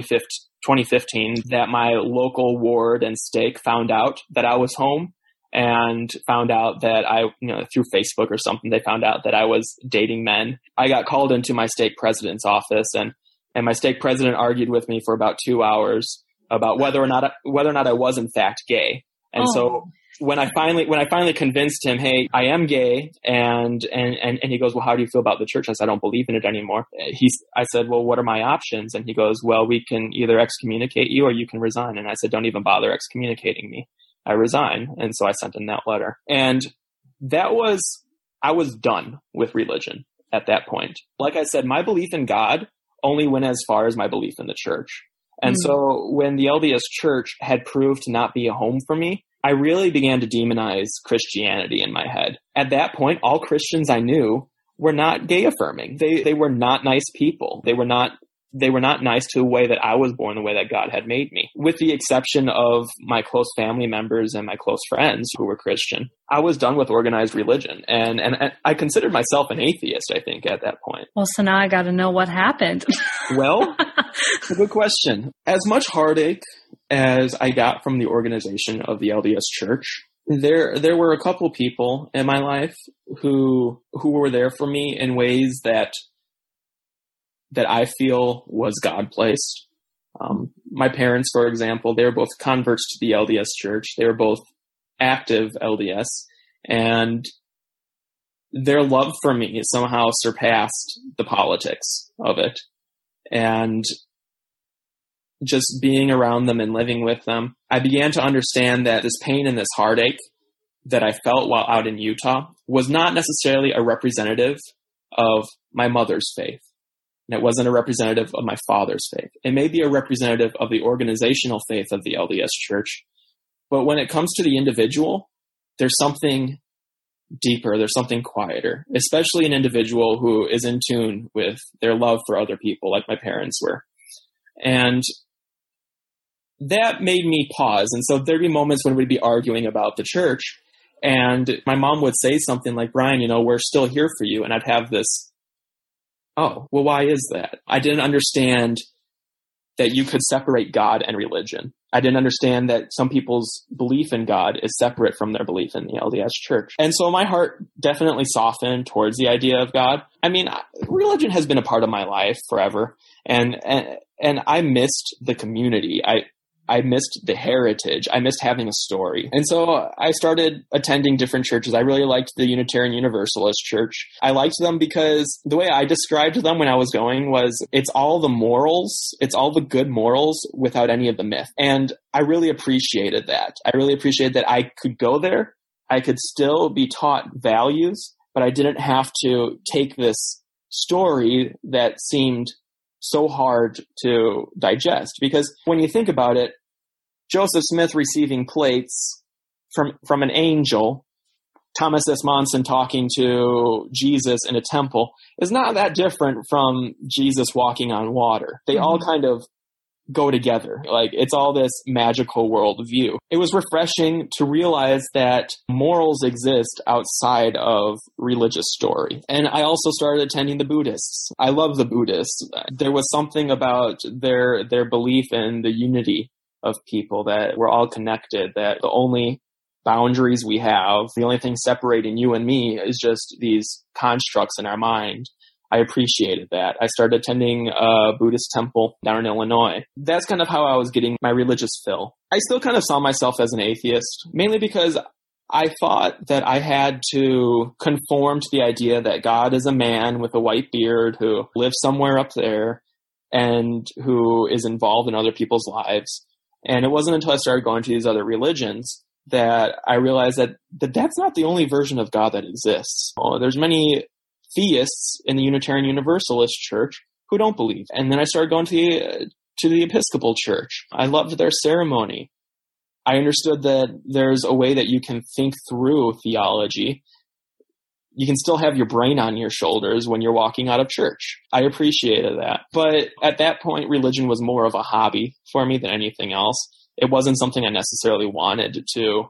fifteen that my local ward and stake found out that I was home. And found out that I, you know, through Facebook or something, they found out that I was dating men. I got called into my stake president's office, and, and my stake president argued with me for about two hours about whether or not, whether or not I was in fact gay. And oh. so when I finally, when I finally convinced him, hey, I am gay, and, and, and, and he goes, well, how do you feel about the church? I said, I don't believe in it anymore. He's, I said, well, what are my options? And he goes, well, we can either excommunicate you or you can resign. And I said, don't even bother excommunicating me. I resign. And so I sent in that letter. And that was, I was done with religion at that point. Like I said, my belief in God only went as far as my belief in the church. And mm-hmm. so when the L D S church had proved to not be a home for me, I really began to demonize Christianity in my head. At that point, all Christians I knew were not gay affirming. They, they were not nice people. They were not They were not nice to the way that I was born, the way that God had made me. With the exception of my close family members and my close friends who were Christian, I was done with organized religion. And, and, and I considered myself an atheist, I think, at that point. Well, so now I got to know what happened. Well, it's a good question. As much heartache as I got from the organization of the L D S church, there there were a couple people in my life who who were there for me in ways that that I feel was God placed. Um, my parents, for example, they were both converts to the L D S church. They were both active L D S, and their love for me somehow surpassed the politics of it. And just being around them and living with them, I began to understand that this pain and this heartache that I felt while out in Utah was not necessarily a representative of my mother's faith. And it wasn't a representative of my father's faith. It may be a representative of the organizational faith of the L D S church. But when it comes to the individual, there's something deeper. There's something quieter, especially an individual who is in tune with their love for other people, like my parents were. And that made me pause. And so there'd be moments when we'd be arguing about the church, and my mom would say something like, Brian, you know, we're still here for you. And I'd have this, oh, well, why is that? I didn't understand that you could separate God and religion. I didn't understand that some people's belief in God is separate from their belief in the L D S church. And so my heart definitely softened towards the idea of God. I mean, religion has been a part of my life forever. And, and, and I missed the community. I, I missed the heritage. I missed having a story. And so I started attending different churches. I really liked the Unitarian Universalist Church. I liked them because the way I described them when I was going was it's all the morals, it's all the good morals without any of the myth. And I really appreciated that. I really appreciated that I could go there. I could still be taught values, but I didn't have to take this story that seemed so hard to digest. Because when you think about it, Joseph Smith receiving plates from from an angel, Thomas S. Monson talking to Jesus in a temple is not that different from Jesus walking on water. They mm-hmm. all kind of go together. Like, it's all this magical world view. It was refreshing to realize that morals exist outside of religious story. And I also started attending the Buddhists. I love the Buddhists. There was something about their their belief in the unity of people, that we're all connected, that the only boundaries we have, the only thing separating you and me is just these constructs in our mind. I appreciated that. I started attending a Buddhist temple down in Illinois. That's kind of how I was getting my religious fill. I still kind of saw myself as an atheist, mainly because I thought that I had to conform to the idea that God is a man with a white beard who lives somewhere up there and who is involved in other people's lives. And it wasn't until I started going to these other religions that I realized that, that that's not the only version of God that exists. Well, there's many theists in the Unitarian Universalist Church who don't believe. And then I started going to the, to the Episcopal Church. I loved their ceremony. I understood that there's a way that you can think through theology. You can still have your brain on your shoulders when you're walking out of church. I appreciated that. But at that point, religion was more of a hobby for me than anything else. It wasn't something I necessarily wanted to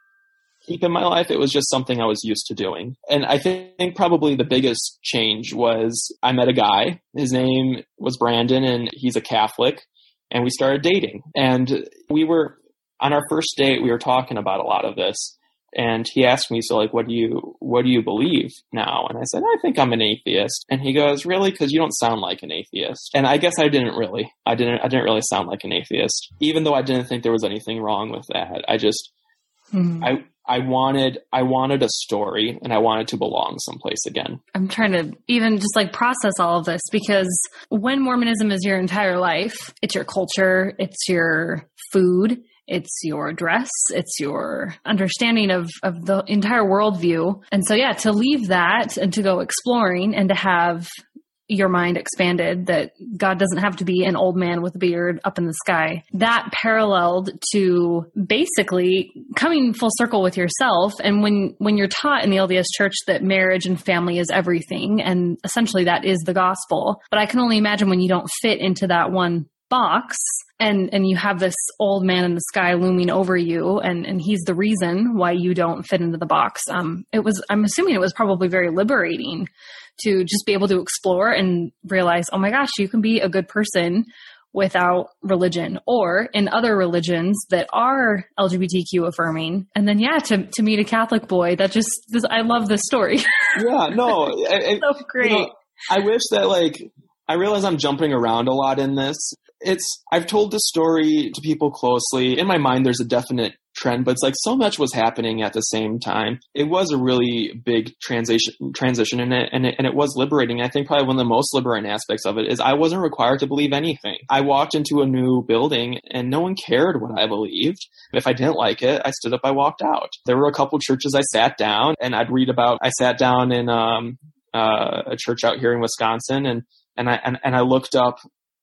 keep in my life. It was just something I was used to doing. And I think probably the biggest change was I met a guy. His name was Brandon, and he's a Catholic. And we started dating. And we were, on our first date, we were talking about a lot of this. And he asked me, so like, what do you, what do you believe now? And I said, I think I'm an atheist. And he goes, really? Because you don't sound like an atheist. And I guess I didn't really, I didn't, I didn't really sound like an atheist, even though I didn't think there was anything wrong with that. I just, mm-hmm. I, I wanted, I wanted a story, and I wanted to belong someplace again. I'm trying to even just like process all of this, because when Mormonism is your entire life, it's your culture, it's your food, it's your dress, it's your understanding of, of the entire worldview. And so, yeah, to leave that and to go exploring and to have your mind expanded, that God doesn't have to be an old man with a beard up in the sky. That paralleled to basically coming full circle with yourself. And when, when you're taught in the L D S Church that marriage and family is everything, and essentially that is the gospel. But I can only imagine when you don't fit into that one box, and and you have this old man in the sky looming over you, and and he's the reason why you don't fit into the box. Um, it was, I'm assuming it was probably very liberating to just be able to explore and realize, oh my gosh, you can be a good person without religion, or in other religions that are L G B T Q affirming. And then, yeah, to, to meet a Catholic boy, that just, this, I love this story. Yeah, no. It's so great. You know, I wish that, like, I realize I'm jumping around a lot in this. It's, I've told this story to people closely. In my mind, there's a definite trend, but it's like so much was happening at the same time. It was a really big transition, transition in it, and it, and it was liberating. I think probably one of the most liberating aspects of it is I wasn't required to believe anything. I walked into a new building and no one cared what I believed. If I didn't like it, I stood up, I walked out. There were a couple churches I sat down and I'd read about. I sat down in um, uh, a church out here in Wisconsin, and and I and, and I looked up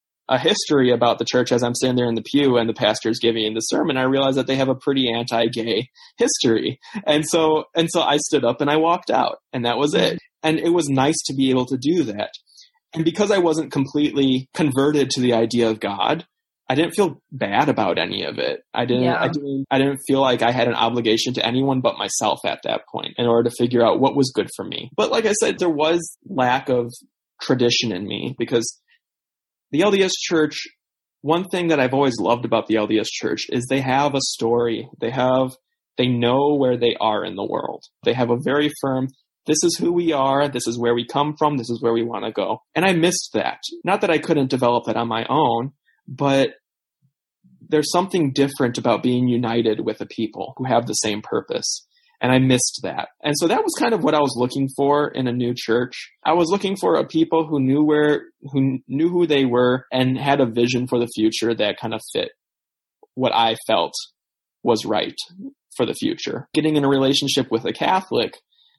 a history about the church as I'm sitting there in the pew and the pastor's giving the sermon. I realized that they have a pretty anti-gay history. And so, and so I stood up and I walked out, and that was it. And it was nice to be able to do that. And because I wasn't completely converted to the idea of God, I didn't feel bad about any of it. I didn't, yeah. I didn't, I didn't feel like I had an obligation to anyone but myself at that point in order to figure out what was good for me. But like I said, there was lack of tradition in me, because the L D S Church, one thing that I've always loved about the L D S Church is they have a story. They have, they know where they are in the world. They have a very firm, this is who we are, this is where we come from, this is where we want to go. And I missed that. Not that I couldn't develop it on my own, but there's something different about being united with a people who have the same purpose. And I missed that. And so that was kind of what I was looking for in a new church. I was looking for a people who knew where, who knew who they were and had a vision for the future that kind of fit what I felt was right for the future. Getting in a relationship with a Catholic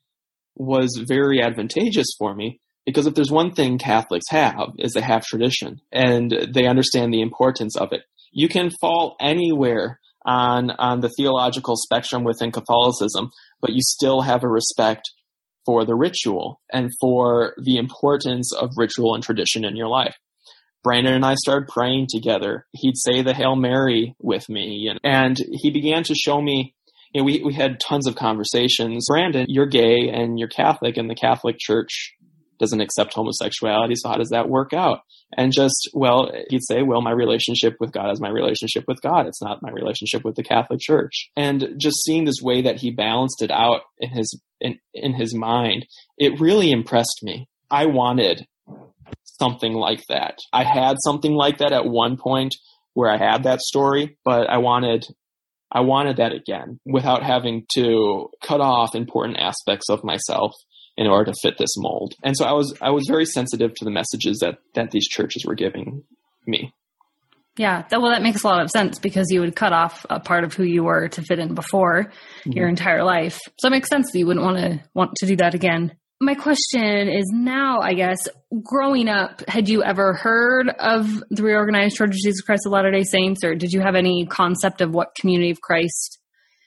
was very advantageous for me, because if there's one thing Catholics have, is they have tradition and they understand the importance of it. You can fall anywhere on on the theological spectrum within Catholicism, but you still have a respect for the ritual and for the importance of ritual and tradition in your life. Brandon and I started praying together. He'd say the Hail Mary with me, and, and he began to show me, you know, we, we had tons of conversations. Brandon, you're gay and you're Catholic, and the Catholic Church doesn't accept homosexuality, so how does that work out? And just, well, he'd say, well, my relationship with God is my relationship with God. It's not my relationship with the Catholic Church. And just seeing this way that he balanced it out in his in, in his mind, it really impressed me. I wanted something like that. I had something like that at one point where I had that story, but I wanted I wanted that again without having to cut off important aspects of myself in order to fit this mold. And so I was I was very sensitive to the messages that, that these churches were giving me. Yeah, that, well, that makes a lot of sense, because you would cut off a part of who you were to fit in before mm-hmm. your entire life. So it makes sense that you wouldn't want to want to do that again. My question is now, I guess, growing up, had you ever heard of the Reorganized Church of Jesus Christ of Latter-day Saints, or did you have any concept of what Community of Christ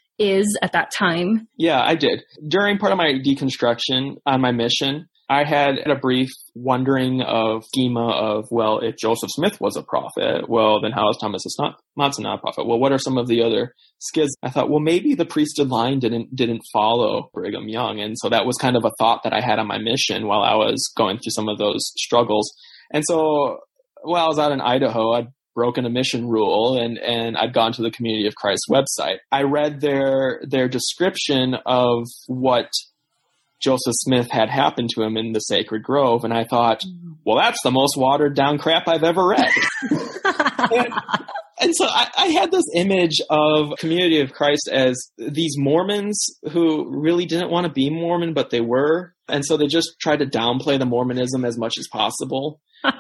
is at that time? Yeah, I did. During part of my deconstruction on my mission, I had a brief wondering of schema of, well, if Joseph Smith was a prophet, well, then how is Thomas Monson not a prophet? Well, what are some of the other skids? I thought, well, maybe the priesthood line didn't didn't follow Brigham Young. And so that was kind of a thought that I had on my mission while I was going through some of those struggles. And so while I was out in Idaho, I'd broken a mission rule, and, and I'd gone to the Community of Christ website. I read their their description of what Joseph Smith had happened to him in the Sacred Grove, and I thought, well, that's the most watered down crap I've ever read. and, and so I, I had this image of Community of Christ as these Mormons who really didn't want to be Mormon, but they were. And so they just tried to downplay the Mormonism as much as possible.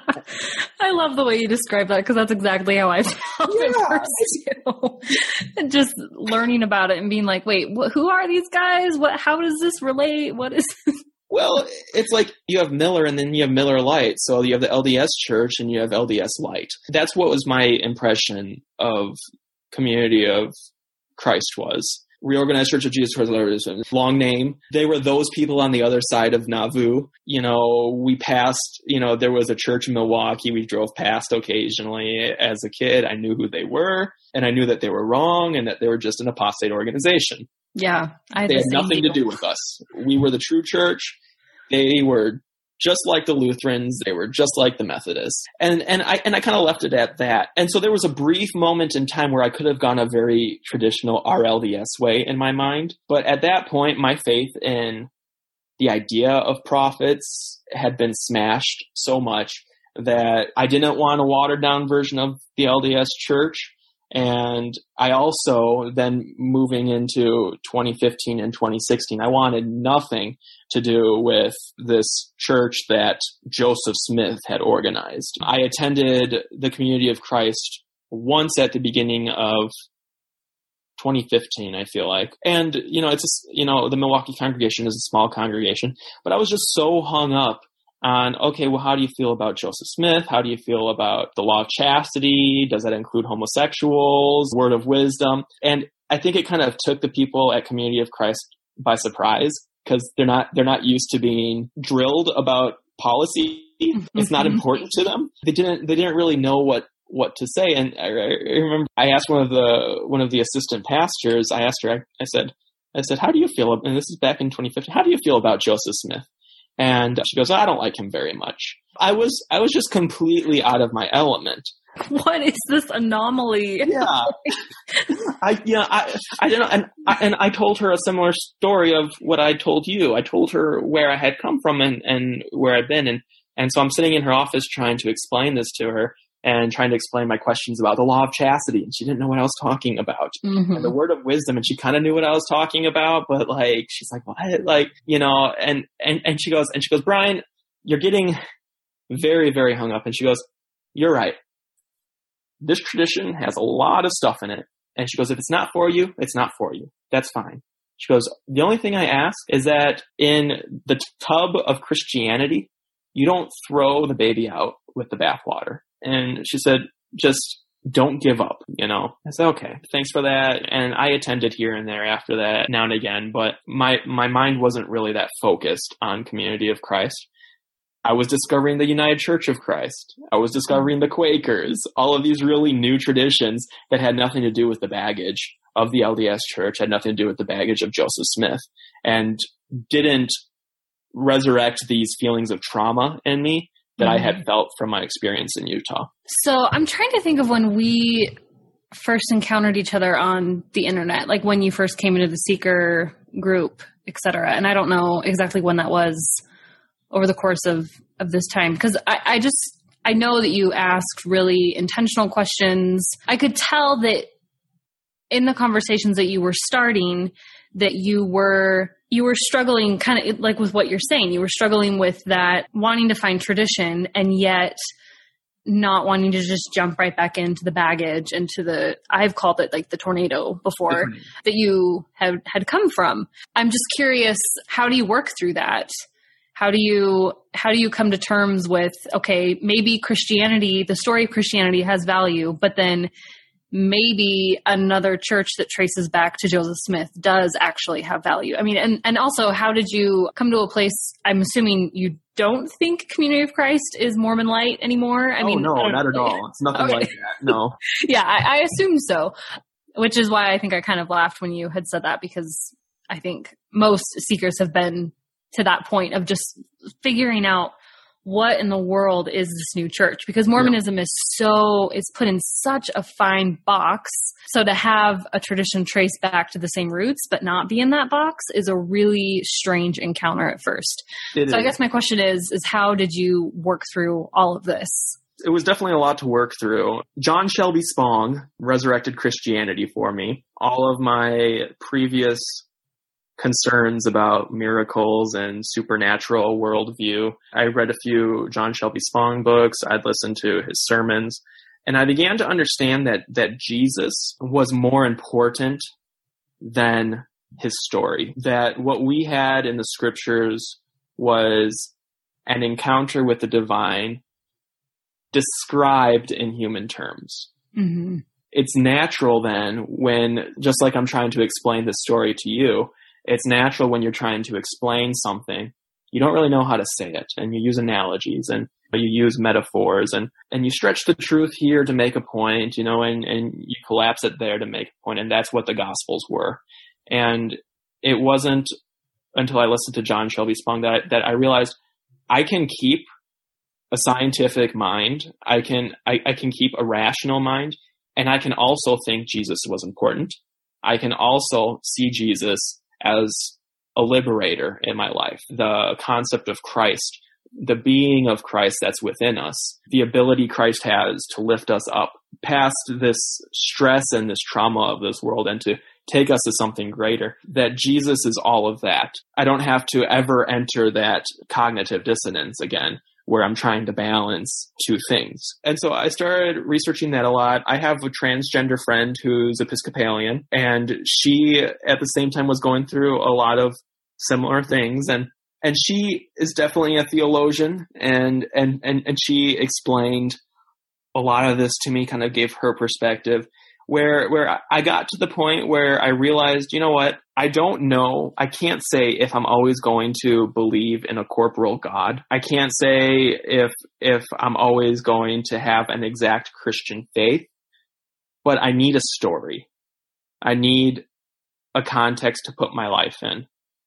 I love the way you describe that, because that's exactly how I felt yeah. at first too. And just learning about it and being like, wait, wh- who are these guys? What? How does this relate? What is this? Well, it's like you have Miller and then you have Miller Lite. So you have the L D S Church and you have L D S Light. That's what was my impression of Community of Christ was. Reorganized Church of Jesus Christ, long name. They were those people on the other side of Nauvoo. You know, we passed, you know, there was a church in Milwaukee we drove past occasionally as a kid. I knew who they were, and I knew that they were wrong and that they were just an apostate organization. Yeah. I had they had nothing deal. to do with us. We were the true church. They were just like the Lutherans. They were just like the Methodists. And, and I, and I kind of left it at that. And so there was a brief moment in time where I could have gone a very traditional R L D S way in my mind. But at that point, my faith in the idea of prophets had been smashed so much that I didn't want a watered down version of the L D S Church. And I also, then moving into twenty fifteen and twenty sixteen, I wanted nothing to do with this church that Joseph Smith had organized. I attended the Community of Christ once at the beginning of twenty fifteen, I feel like. And, you know, it's, a, you know, the Milwaukee congregation is a small congregation, but I was just so hung up on, okay, well, how do you feel about Joseph Smith? How do you feel about the law of chastity? Does that include homosexuals? Word of wisdom? And I think it kind of took the people at Community of Christ by surprise, because they're not they're not used to being drilled about policy. It's not important to them. They didn't they didn't really know what what to say. And I, I remember I asked one of the one of the assistant pastors. I asked her. I, I said I said, how do you feel? And this is back in twenty fifteen. How do you feel about Joseph Smith? And she goes, I don't like him very much. I was, I was just completely out of my element. What is this anomaly? Yeah. I, yeah, I, I don't know. And I, and I told her a similar story of what I told you. I told her where I had come from and, and where I'd been. And, and so I'm sitting in her office trying to explain this to her. and trying to explain my questions about the law of chastity. And she didn't know what I was talking about. Mm-hmm. And the word of wisdom. And she kind of knew what I was talking about, but like, she's like, what? Like, you know, and, and, and she goes, and she goes, Brian, you're getting very, very hung up. And she goes, you're right. This tradition has a lot of stuff in it. And she goes, if it's not for you, it's not for you. That's fine. She goes, the only thing I ask is that in the tub of Christianity, you don't throw the baby out with the bathwater. And she said, just don't give up, you know. I said, okay, thanks for that. And I attended here and there after that now and again, but my, my mind wasn't really that focused on Community of Christ. I was discovering the United Church of Christ. I was discovering the Quakers, all of these really new traditions that had nothing to do with the baggage of the L D S Church, had nothing to do with the baggage of Joseph Smith, and didn't resurrect these feelings of trauma in me that I had felt from my experience in Utah. So I'm trying to think of when we first encountered each other on the internet, like when you first came into the Seeker group, et cetera. And I don't know exactly when that was over the course of, of this time. Because I, I just, I know that you asked really intentional questions. I could tell that in the conversations that you were starting, that you were you were struggling kind of like with what you're saying. You were struggling with that, wanting to find tradition and yet not wanting to just jump right back into the baggage, into the, I've called it like the tornado before, the tornado. that you had, had come from. I'm just curious, how do you work through that? How do you, how do you come to terms with, okay, maybe Christianity, the story of Christianity has value, but then maybe another church that traces back to Joseph Smith does actually have value. I mean, and, and also, how did you come to a place, I'm assuming you don't think Community of Christ is Mormon light anymore? I oh, mean, no, I not at all. It's nothing okay. like that. No. yeah, I, I assume so, which is why I think I kind of laughed when you had said that, because I think most seekers have been to that point of just figuring out what in the world is this new church? Because Mormonism yeah. is so, it's put in such a fine box. So to have a tradition trace back to the same roots, but not be in that box is a really strange encounter at first. It so is. I guess my question is, is how did you work through all of this? It was definitely a lot to work through. John Shelby Spong resurrected Christianity for me. All of my previous concerns about miracles and supernatural worldview. I read a few John Shelby Spong books. I'd listened to his sermons. And I began to understand that that Jesus was more important than his story. That what we had in the scriptures was an encounter with the divine described in human terms. Mm-hmm. It's natural then when, just like I'm trying to explain this story to you, it's natural when you're trying to explain something, you don't really know how to say it, and you use analogies and you use metaphors and, and you stretch the truth here to make a point, you know, and, and you collapse it there to make a point. And that's what the Gospels were. And it wasn't until I listened to John Shelby Spong that I, that I realized I can keep a scientific mind. I can, I, I can keep a rational mind, and I can also think Jesus was important. I can also see Jesus as a liberator in my life, the concept of Christ, the being of Christ that's within us, the ability Christ has to lift us up past this stress and this trauma of this world and to take us to something greater, that Jesus is all of that. I don't have to ever enter that cognitive dissonance again, where I'm trying to balance two things. And so I started researching that a lot. I have a transgender friend who's Episcopalian, and she at the same time was going through a lot of similar things. And, and she is definitely a theologian, and, and, and, and she explained a lot of this to me, kind of gave her perspective, where, where I got to the point where I realized, you know what? I don't know. I can't say if I'm always going to believe in a corporal God. I can't say if, if I'm always going to have an exact Christian faith, but I need a story. I need a context to put my life in.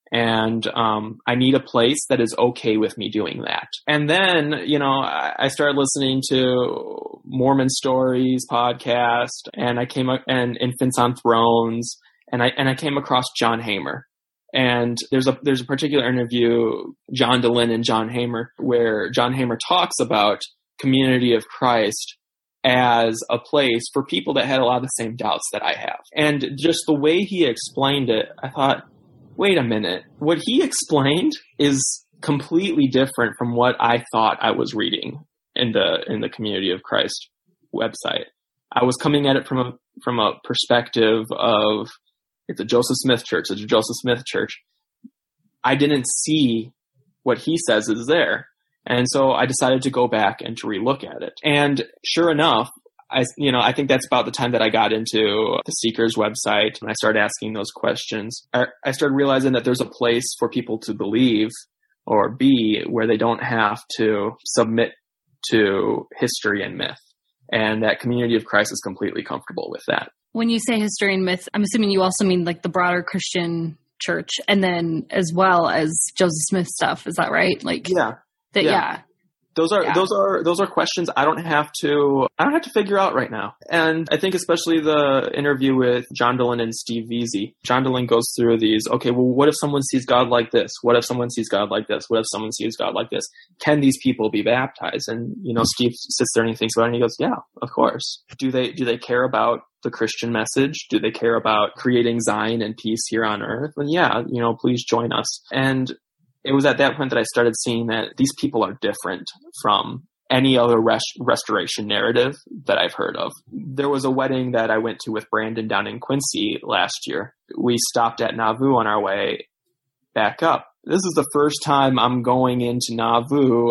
And um, I need a place that is okay with me doing that. And then, you know, I started listening to Mormon Stories podcast, and I came up and Infants on Thrones, and I and I came across John Hamer. And there's a there's a particular interview, John Dehlin and John Hamer, where John Hamer talks about Community of Christ as a place for people that had a lot of the same doubts that I have. And just the way he explained it, I thought, wait a minute, what he explained is completely different from what I thought I was reading in the in the Community of Christ website. I was coming at it from a from a perspective of, it's a Joseph Smith church, it's a Joseph Smith church. I didn't see what he says is there. And so I decided to go back and to relook at it. And sure enough, I, you know, I think that's about the time that I got into the Seekers website and I started asking those questions. I, I started realizing that there's a place for people to believe or be where they don't have to submit to history and myth. And that Community of Christ is completely comfortable with that. When you say history and myth, I'm assuming you also mean like the broader Christian church and then as well as Joseph Smith stuff. Is that right? Like, yeah. That, yeah. yeah. Those are, yeah. those are, those are questions I don't have to, I don't have to figure out right now. And I think especially the interview with John Dehlin and Steve Veazey, John Dehlin goes through these, okay, well, what if someone sees God like this? What if someone sees God like this? What if someone sees God like this? Can these people be baptized? And, you know, Steve sits there and he thinks about it and he goes, yeah, of course. Do they, do they care about the Christian message? Do they care about creating Zion and peace here on earth? And yeah, you know, please join us. And it was at that point that I started seeing that these people are different from any other rest- restoration narrative that I've heard of. There was a wedding that I went to with Brandon down in Quincy last year. We stopped at Nauvoo on our way back up. This is the first time I'm going into Nauvoo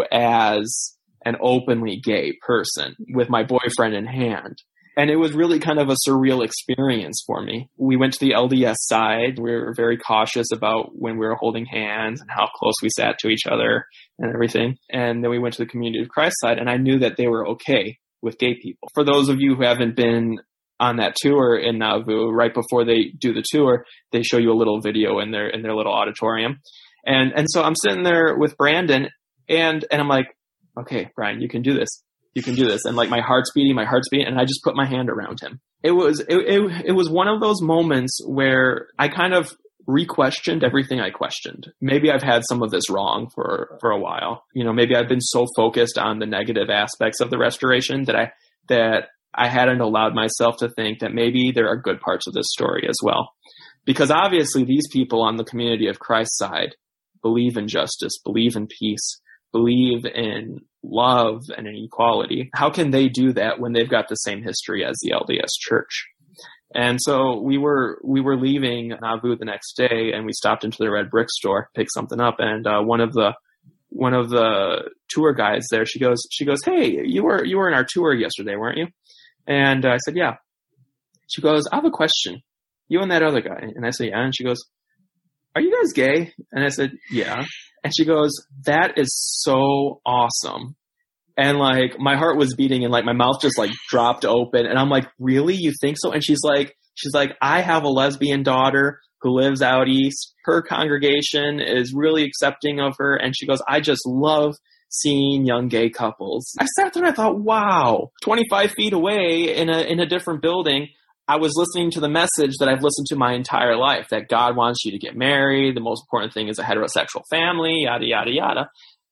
as an openly gay person with my boyfriend in hand. And it was really kind of a surreal experience for me. We went to the L D S side. We were very cautious about when we were holding hands and how close we sat to each other and everything. And then we went to the Community of Christ side, and I knew that they were okay with gay people. For those of you who haven't been on that tour in Nauvoo, right before they do the tour, they show you a little video in their in their little auditorium. And and so I'm sitting there with Brandon, and and I'm like, okay, Brian, you can do this. You can do this. And like my heart's beating, my heart's beating, and I just put my hand around him. It was, it, it, it was one of those moments where I kind of re-questioned everything I questioned. Maybe I've had some of this wrong for, for a while. You know, maybe I've been so focused on the negative aspects of the restoration that I, that I hadn't allowed myself to think that maybe there are good parts of this story as well. Because obviously these people on the Community of Christ side believe in justice, believe in peace, believe in love and in equality. How can they do that when they've got the same history as the L D S church? And so we were we were leaving Nauvoo the next day, and we stopped into the Red Brick store, picked something up, and uh, one of the one of the tour guides there, she goes she goes, "Hey, you were you were in our tour yesterday, weren't you?" And uh, I said, "Yeah." She goes, "I have a question. You and that other guy." And I said, "Yeah." And she goes, "Are you guys gay?" And I said, "Yeah." And she goes, "That is so awesome." And like my heart was beating and like my mouth just like dropped open. And I'm like, "Really? You think so?" And she's like, she's like, "I have a lesbian daughter who lives out east. Her congregation is really accepting of her." And she goes, "I just love seeing young gay couples." I sat there and I thought, wow, twenty-five feet away in a, in a different building, I was listening to the message that I've listened to my entire life, that God wants you to get married. The most important thing is a heterosexual family, yada, yada, yada.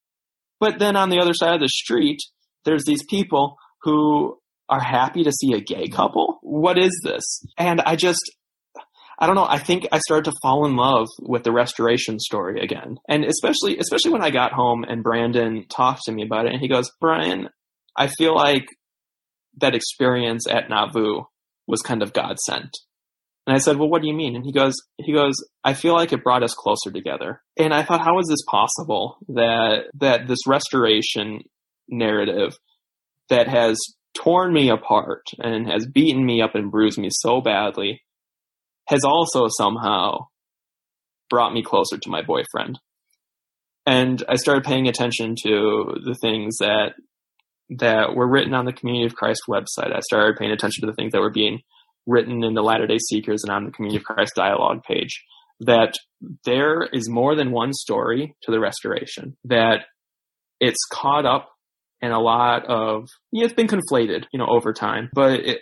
But then on the other side of the street, there's these people who are happy to see a gay couple. What is this? And I just, I don't know. I think I started to fall in love with the restoration story again. And especially, especially when I got home and Brandon talked to me about it and he goes, "Brian, I feel like that experience at Nauvoo was kind of God sent." And I said, "Well, what do you mean?" And he goes, he goes, "I feel like it brought us closer together." And I thought, how is this possible that, that this restoration narrative that has torn me apart and has beaten me up and bruised me so badly has also somehow brought me closer to my boyfriend? And I started paying attention to the things that that were written on the Community of Christ website. I started paying attention to the things that were being written in the Latter-day Seekers and on the Community of Christ dialogue page, that there is more than one story to the restoration, that it's caught up in a lot of, you know, it's been conflated, you know, over time, but it,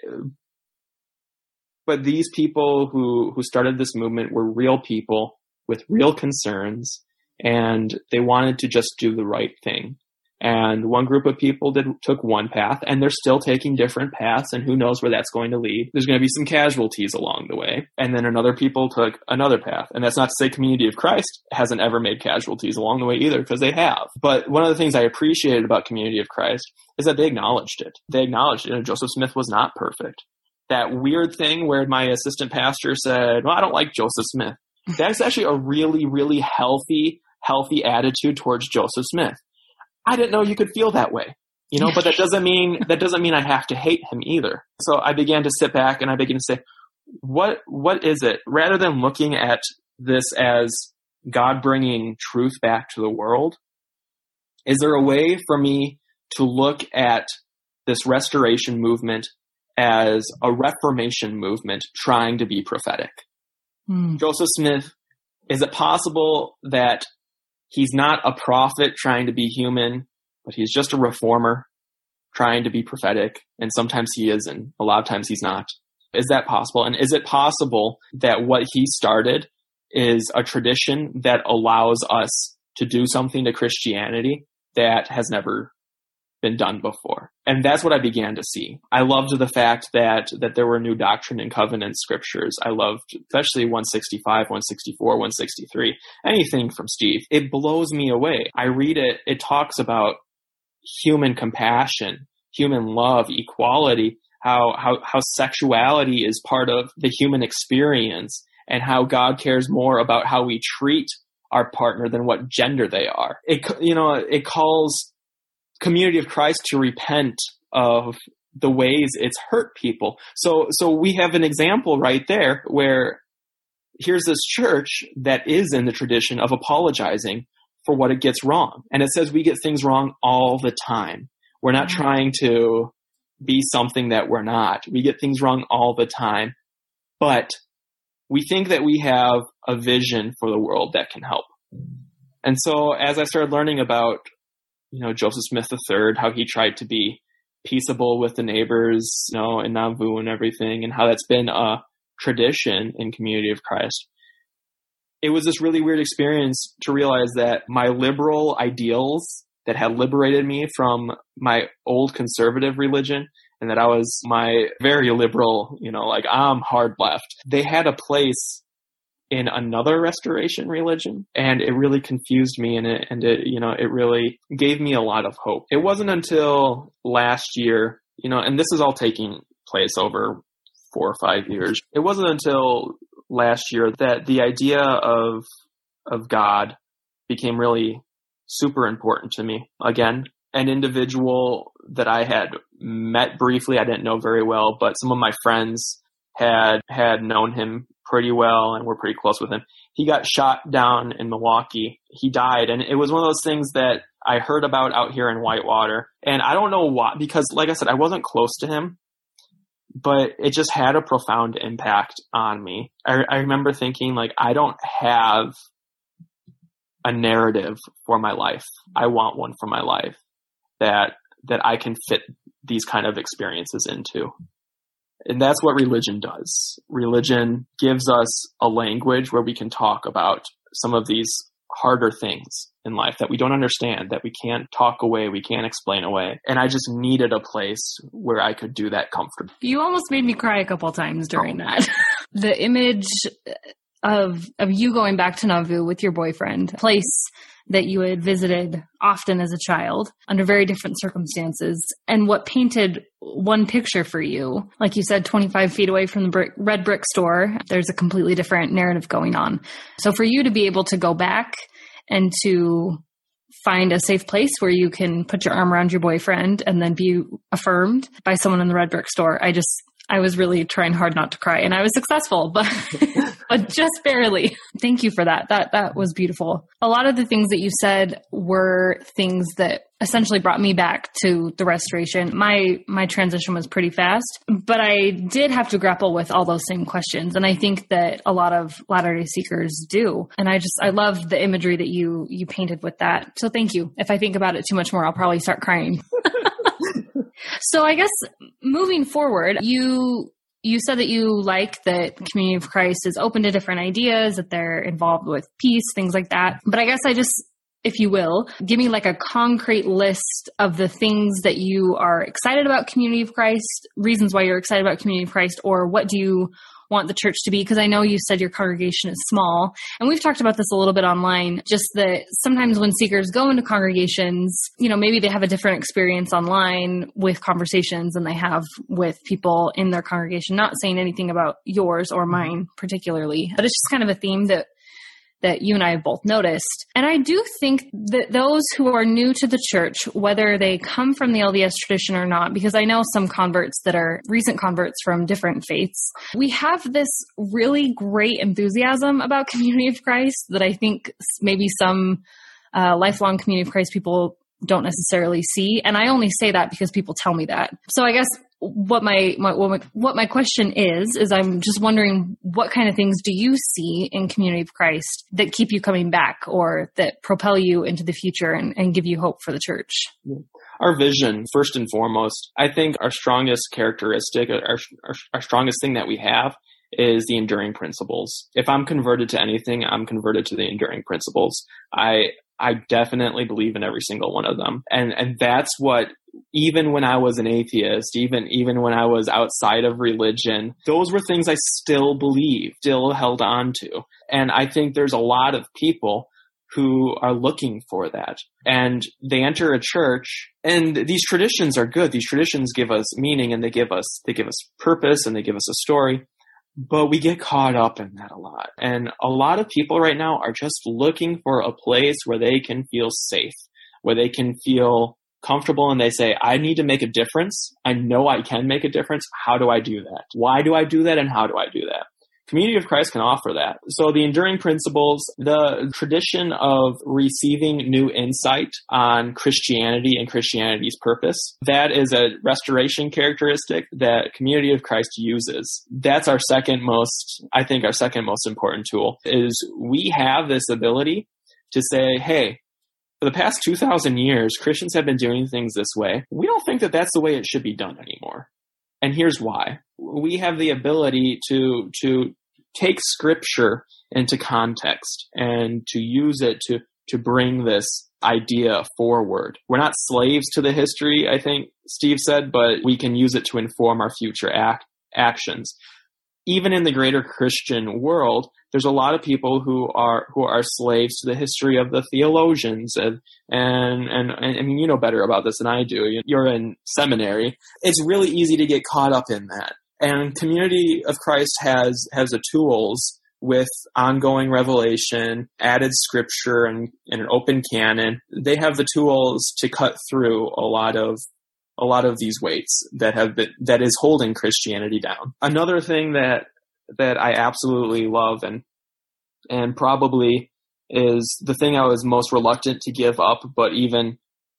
but these people who, who started this movement were real people with real concerns, and they wanted to just do the right thing. And one group of people did took one path, and they're still taking different paths, and who knows where that's going to lead. There's going to be some casualties along the way. And then another people took another path. And that's not to say Community of Christ hasn't ever made casualties along the way either, because they have. But one of the things I appreciated about Community of Christ is that they acknowledged it. They acknowledged it. And Joseph Smith was not perfect. That weird thing where my assistant pastor said, well, I don't like Joseph Smith. That's actually a really, really healthy, healthy attitude towards Joseph Smith. I didn't know you could feel that way, you know, but that doesn't mean, that doesn't mean I have to hate him either. So I began to sit back and I began to say, what, what is it? Rather than looking at this as God bringing truth back to the world, is there a way for me to look at this restoration movement as a Reformation movement trying to be prophetic? Mm. Joseph Smith, is it possible that he's not a prophet trying to be human, but he's just a reformer trying to be prophetic? And sometimes he is, and a lot of times he's not. Is that possible? And is it possible that what he started is a tradition that allows us to do something to Christianity that has never been done before? And that's what I began to see. I loved the fact that that there were new Doctrine and Covenants scriptures. I loved especially one sixty-five, one sixty-four, one sixty-three, anything from Steve. It blows me away. I read it. It talks about human compassion, human love, equality, how how how sexuality is part of the human experience, and how God cares more about how we treat our partner than what gender they are. It, you know, it calls Community of Christ to repent of the ways it's hurt people. So, so we have an example right there where here's this church that is in the tradition of apologizing for what it gets wrong. And it says we get things wrong all the time. We're not trying to be something that we're not. We get things wrong all the time, but we think that we have a vision for the world that can help. And so as I started learning about you know, Joseph Smith the third, how he tried to be peaceable with the neighbors, you know, in Nauvoo and everything, and how that's been a tradition in Community of Christ. It was this really weird experience to realize that my liberal ideals that had liberated me from my old conservative religion, and that I was my very liberal, you know, like I'm hard left, they had a place in another restoration religion, and it really confused me, and it, and it, you know, it really gave me a lot of hope. It wasn't until last year, you know, and this is all taking place over four or five years. It wasn't until last year that the idea of, of God became really super important to me. Again, an individual that I had met briefly, I didn't know very well, but some of my friends had, had known him pretty well and were pretty close with him. He got shot down in Milwaukee. He died. And it was one of those things that I heard about out here in Whitewater. And I don't know why, because like I said, I wasn't close to him, but it just had a profound impact on me. I, I remember thinking, like, I don't have a narrative for my life. I want one for my life that, that I can fit these kind of experiences into. And that's what religion does. Religion gives us a language where we can talk about some of these harder things in life that we don't understand, that we can't talk away, we can't explain away. And I just needed a place where I could do that comfortably. You almost made me cry a couple times during oh. that. The image of of you going back to Nauvoo with your boyfriend, a place that you had visited often as a child under very different circumstances, and what painted one picture for you, like you said, twenty-five feet away from the brick, red brick store, there's a completely different narrative going on. So for you to be able to go back and to find a safe place where you can put your arm around your boyfriend and then be affirmed by someone in the red brick store, I just, I was really trying hard not to cry, and I was successful, but but just barely. Thank you for that. That that was beautiful. A lot of the things that you said were things that essentially brought me back to the restoration. My my transition was pretty fast, but I did have to grapple with all those same questions, and I think that a lot of Latter-day Seekers do. And I just I love the imagery that you you painted with that. So thank you. If I think about it too much more, I'll probably start crying. So I guess moving forward, you you said that you like that Community of Christ is open to different ideas, that they're involved with peace, things like that. But I guess I just if you will, give me like a concrete list of the things that you are excited about Community of Christ, reasons why you're excited about Community of Christ, or what do you want the church to be? Because I know you said your congregation is small, and we've talked about this a little bit online, just that sometimes when seekers go into congregations, you know, maybe they have a different experience online with conversations than they have with people in their congregation. Not saying anything about yours or mine particularly, but it's just kind of a theme that that you and I have both noticed. And I do think that those who are new to the church, whether they come from the L D S tradition or not, because I know some converts that are recent converts from different faiths, we have this really great enthusiasm about Community of Christ that I think maybe some uh, lifelong Community of Christ people don't necessarily see. And I only say that because people tell me that. So I guess what my, my, what my, what my question is, is I'm just wondering what kind of things do you see in Community of Christ that keep you coming back or that propel you into the future and, and give you hope for the church? Our vision, first and foremost, I think our strongest characteristic, our, our, our strongest thing that we have is the enduring principles. If I'm converted to anything, I'm converted to the enduring principles. I, I definitely believe in every single one of them. And, and that's what, even when I was an atheist, even, even when I was outside of religion, those were things I still believed, still held on to. And I think there's a lot of people who are looking for that. And they enter a church, and these traditions are good. These traditions give us meaning, and they give us, they give us purpose, and they give us a story. But we get caught up in that a lot. And a lot of people right now are just looking for a place where they can feel safe, where they can feel comfortable, and they say, I need to make a difference. I know I can make a difference. How do I do that? Why do I do that? And how do I do that? Community of Christ can offer that. So the enduring principles, the tradition of receiving new insight on Christianity and Christianity's purpose, that is a restoration characteristic that Community of Christ uses. That's our second most, I think our second most important tool, is we have this ability to say, hey, for the past two thousand years, Christians have been doing things this way. We don't think that that's the way it should be done anymore. And here's why. We have the ability to to take scripture into context and to use it to to bring this idea forward. We're not slaves to the history, I think Steve said, but we can use it to inform our future act, actions. Even in the greater Christian world, there's a lot of people who are who are slaves to the history of the theologians, and and and, and I mean, you know better about this than I do. You're in seminary. It's really easy to get caught up in that. And Community of Christ has has the tools with ongoing revelation, added scripture, and, and an open canon. They have the tools to cut through a lot of a lot of these weights that have been that is holding Christianity down. Another thing that that I absolutely love and and probably is the thing I was most reluctant to give up, but even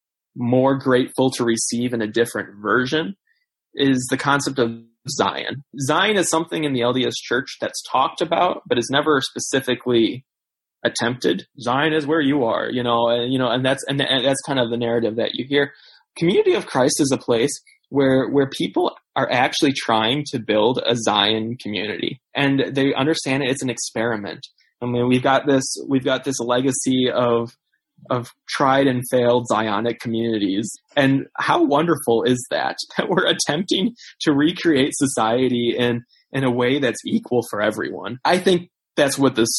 more grateful to receive in a different version, is the concept of Zion. Zion is something in the L D S Church that's talked about, but is never specifically attempted. Zion is where you are, you know, and, you know, and that's, and, and that's kind of the narrative that you hear. Community of Christ is a place where, where people are actually trying to build a Zion community, and they understand it. It's an experiment. I mean, we've got this, we've got this legacy of, of tried and failed Zionic communities. And how wonderful is that, that we're attempting to recreate society in, in a way that's equal for everyone. I think that's what this,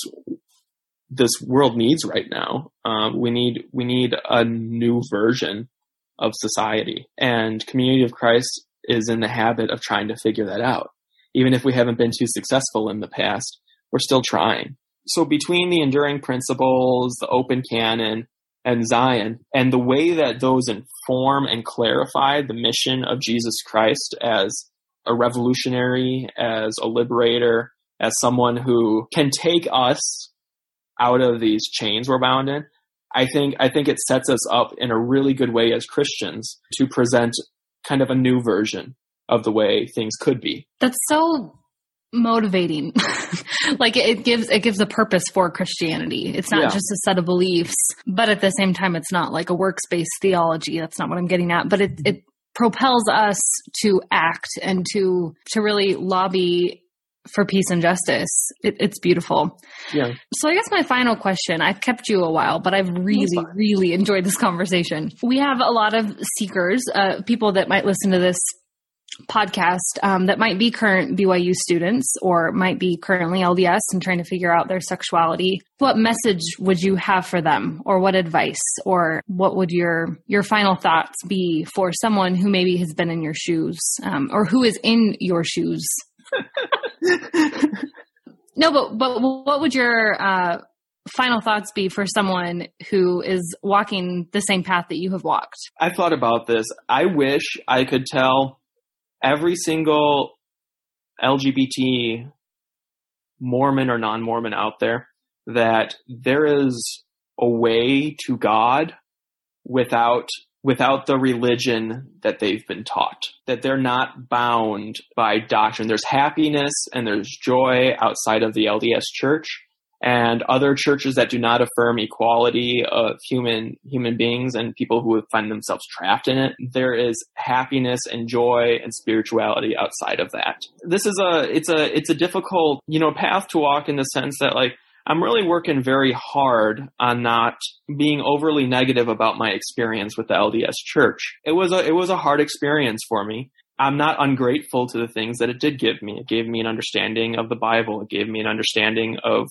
this world needs right now. Um, we need, we need a new version of society, and Community of Christ is in the habit of trying to figure that out. Even if we haven't been too successful in the past, we're still trying. So between the enduring principles, the open canon, and Zion, and the way that those inform and clarify the mission of Jesus Christ as a revolutionary, as a liberator, as someone who can take us out of these chains we're bound in, I think I think it sets us up in a really good way as Christians to present kind of a new version of the way things could be. That's so motivating. Like it gives it gives a purpose for Christianity. It's not yeah. just a set of beliefs, but at the same time, it's not like a works-based theology. That's not what I'm getting at. But it it propels us to act and to to really lobby for peace and justice. It, it's beautiful. Yeah. So I guess my final question, I've kept you a while, but I've really, really enjoyed this conversation. We have a lot of seekers, uh, people that might listen to this podcast um, that might be current B Y U students or might be currently L D S and trying to figure out their sexuality. What message would you have for them, or what advice, or what would your your final thoughts be for someone who maybe has been in your shoes, um, or who is in your shoes? No, but but what would your uh, final thoughts be for someone who is walking the same path that you have walked? I thought about this. I wish I could tell every single L G B T Mormon or non-Mormon out there that there is a way to God without without the religion that they've been taught, that they're not bound by doctrine. There's happiness and there's joy outside of the L D S church and other churches that do not affirm equality of human human beings and people who find themselves trapped in it. There is happiness and joy and spirituality outside of that. This is a it's a it's a difficult, you know, path to walk, in the sense that, like, I'm really working very hard on not being overly negative about my experience with the L D S church. It was a it was a hard experience for me. I'm not ungrateful to the things that it did give me. It gave me an understanding of the Bible. It gave me an understanding of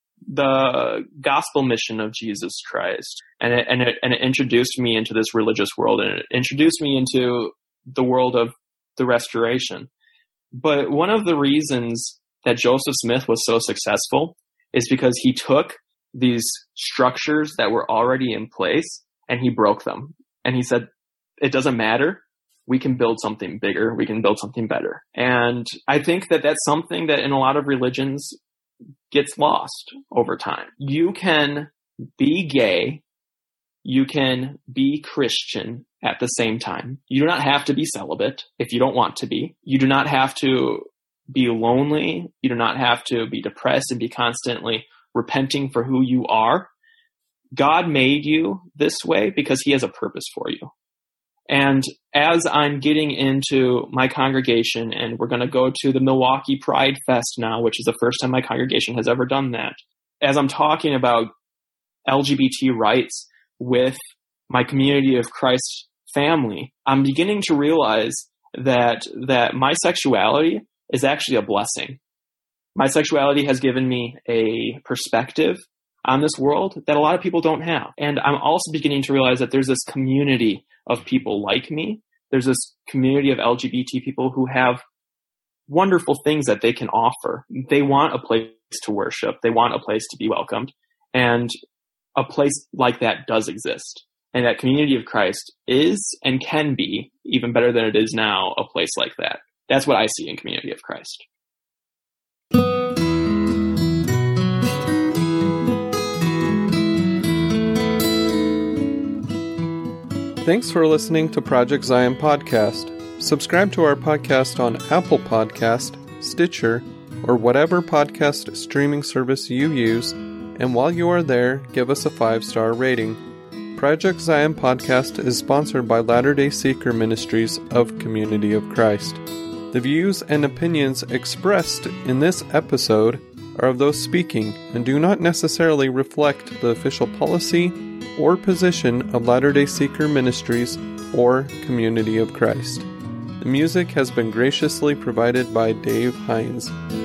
the gospel mission of Jesus Christ. And it, and it, and it introduced me into this religious world, and it introduced me into the world of the restoration. But one of the reasons that Joseph Smith was so successful is because he took these structures that were already in place and he broke them. And he said, it doesn't matter. We can build something bigger. We can build something better. And I think that that's something that in a lot of religions gets lost over time. You can be gay. You can be Christian at the same time. You do not have to be celibate if you don't want to be. You do not have to be lonely. You do not have to be depressed and be constantly repenting for who you are. God made you this way because he has a purpose for you. And as I'm getting into my congregation, and we're going to go to the Milwaukee Pride Fest now, which is the first time my congregation has ever done that. As I'm talking about L G B T rights with my Community of Christ family, I'm beginning to realize that, that my sexuality is actually a blessing. My sexuality has given me a perspective on this world that a lot of people don't have. And I'm also beginning to realize that there's this community of people like me. There's this community of L G B T people who have wonderful things that they can offer. They want a place to worship. They want a place to be welcomed. And a place like that does exist. And that Community of Christ is and can be, even better than it is now, a place like that. That's what I see in Community of Christ. Thanks for listening to Project Zion Podcast. Subscribe to our podcast on Apple Podcast, Stitcher, or whatever podcast streaming service you use, and while you are there, give us a five-star rating. Project Zion Podcast is sponsored by Latter-day Seeker Ministries of Community of Christ. The views and opinions expressed in this episode are of those speaking and do not necessarily reflect the official policy or position of Latter-day Seeker Ministries or Community of Christ. The music has been graciously provided by Dave Hines.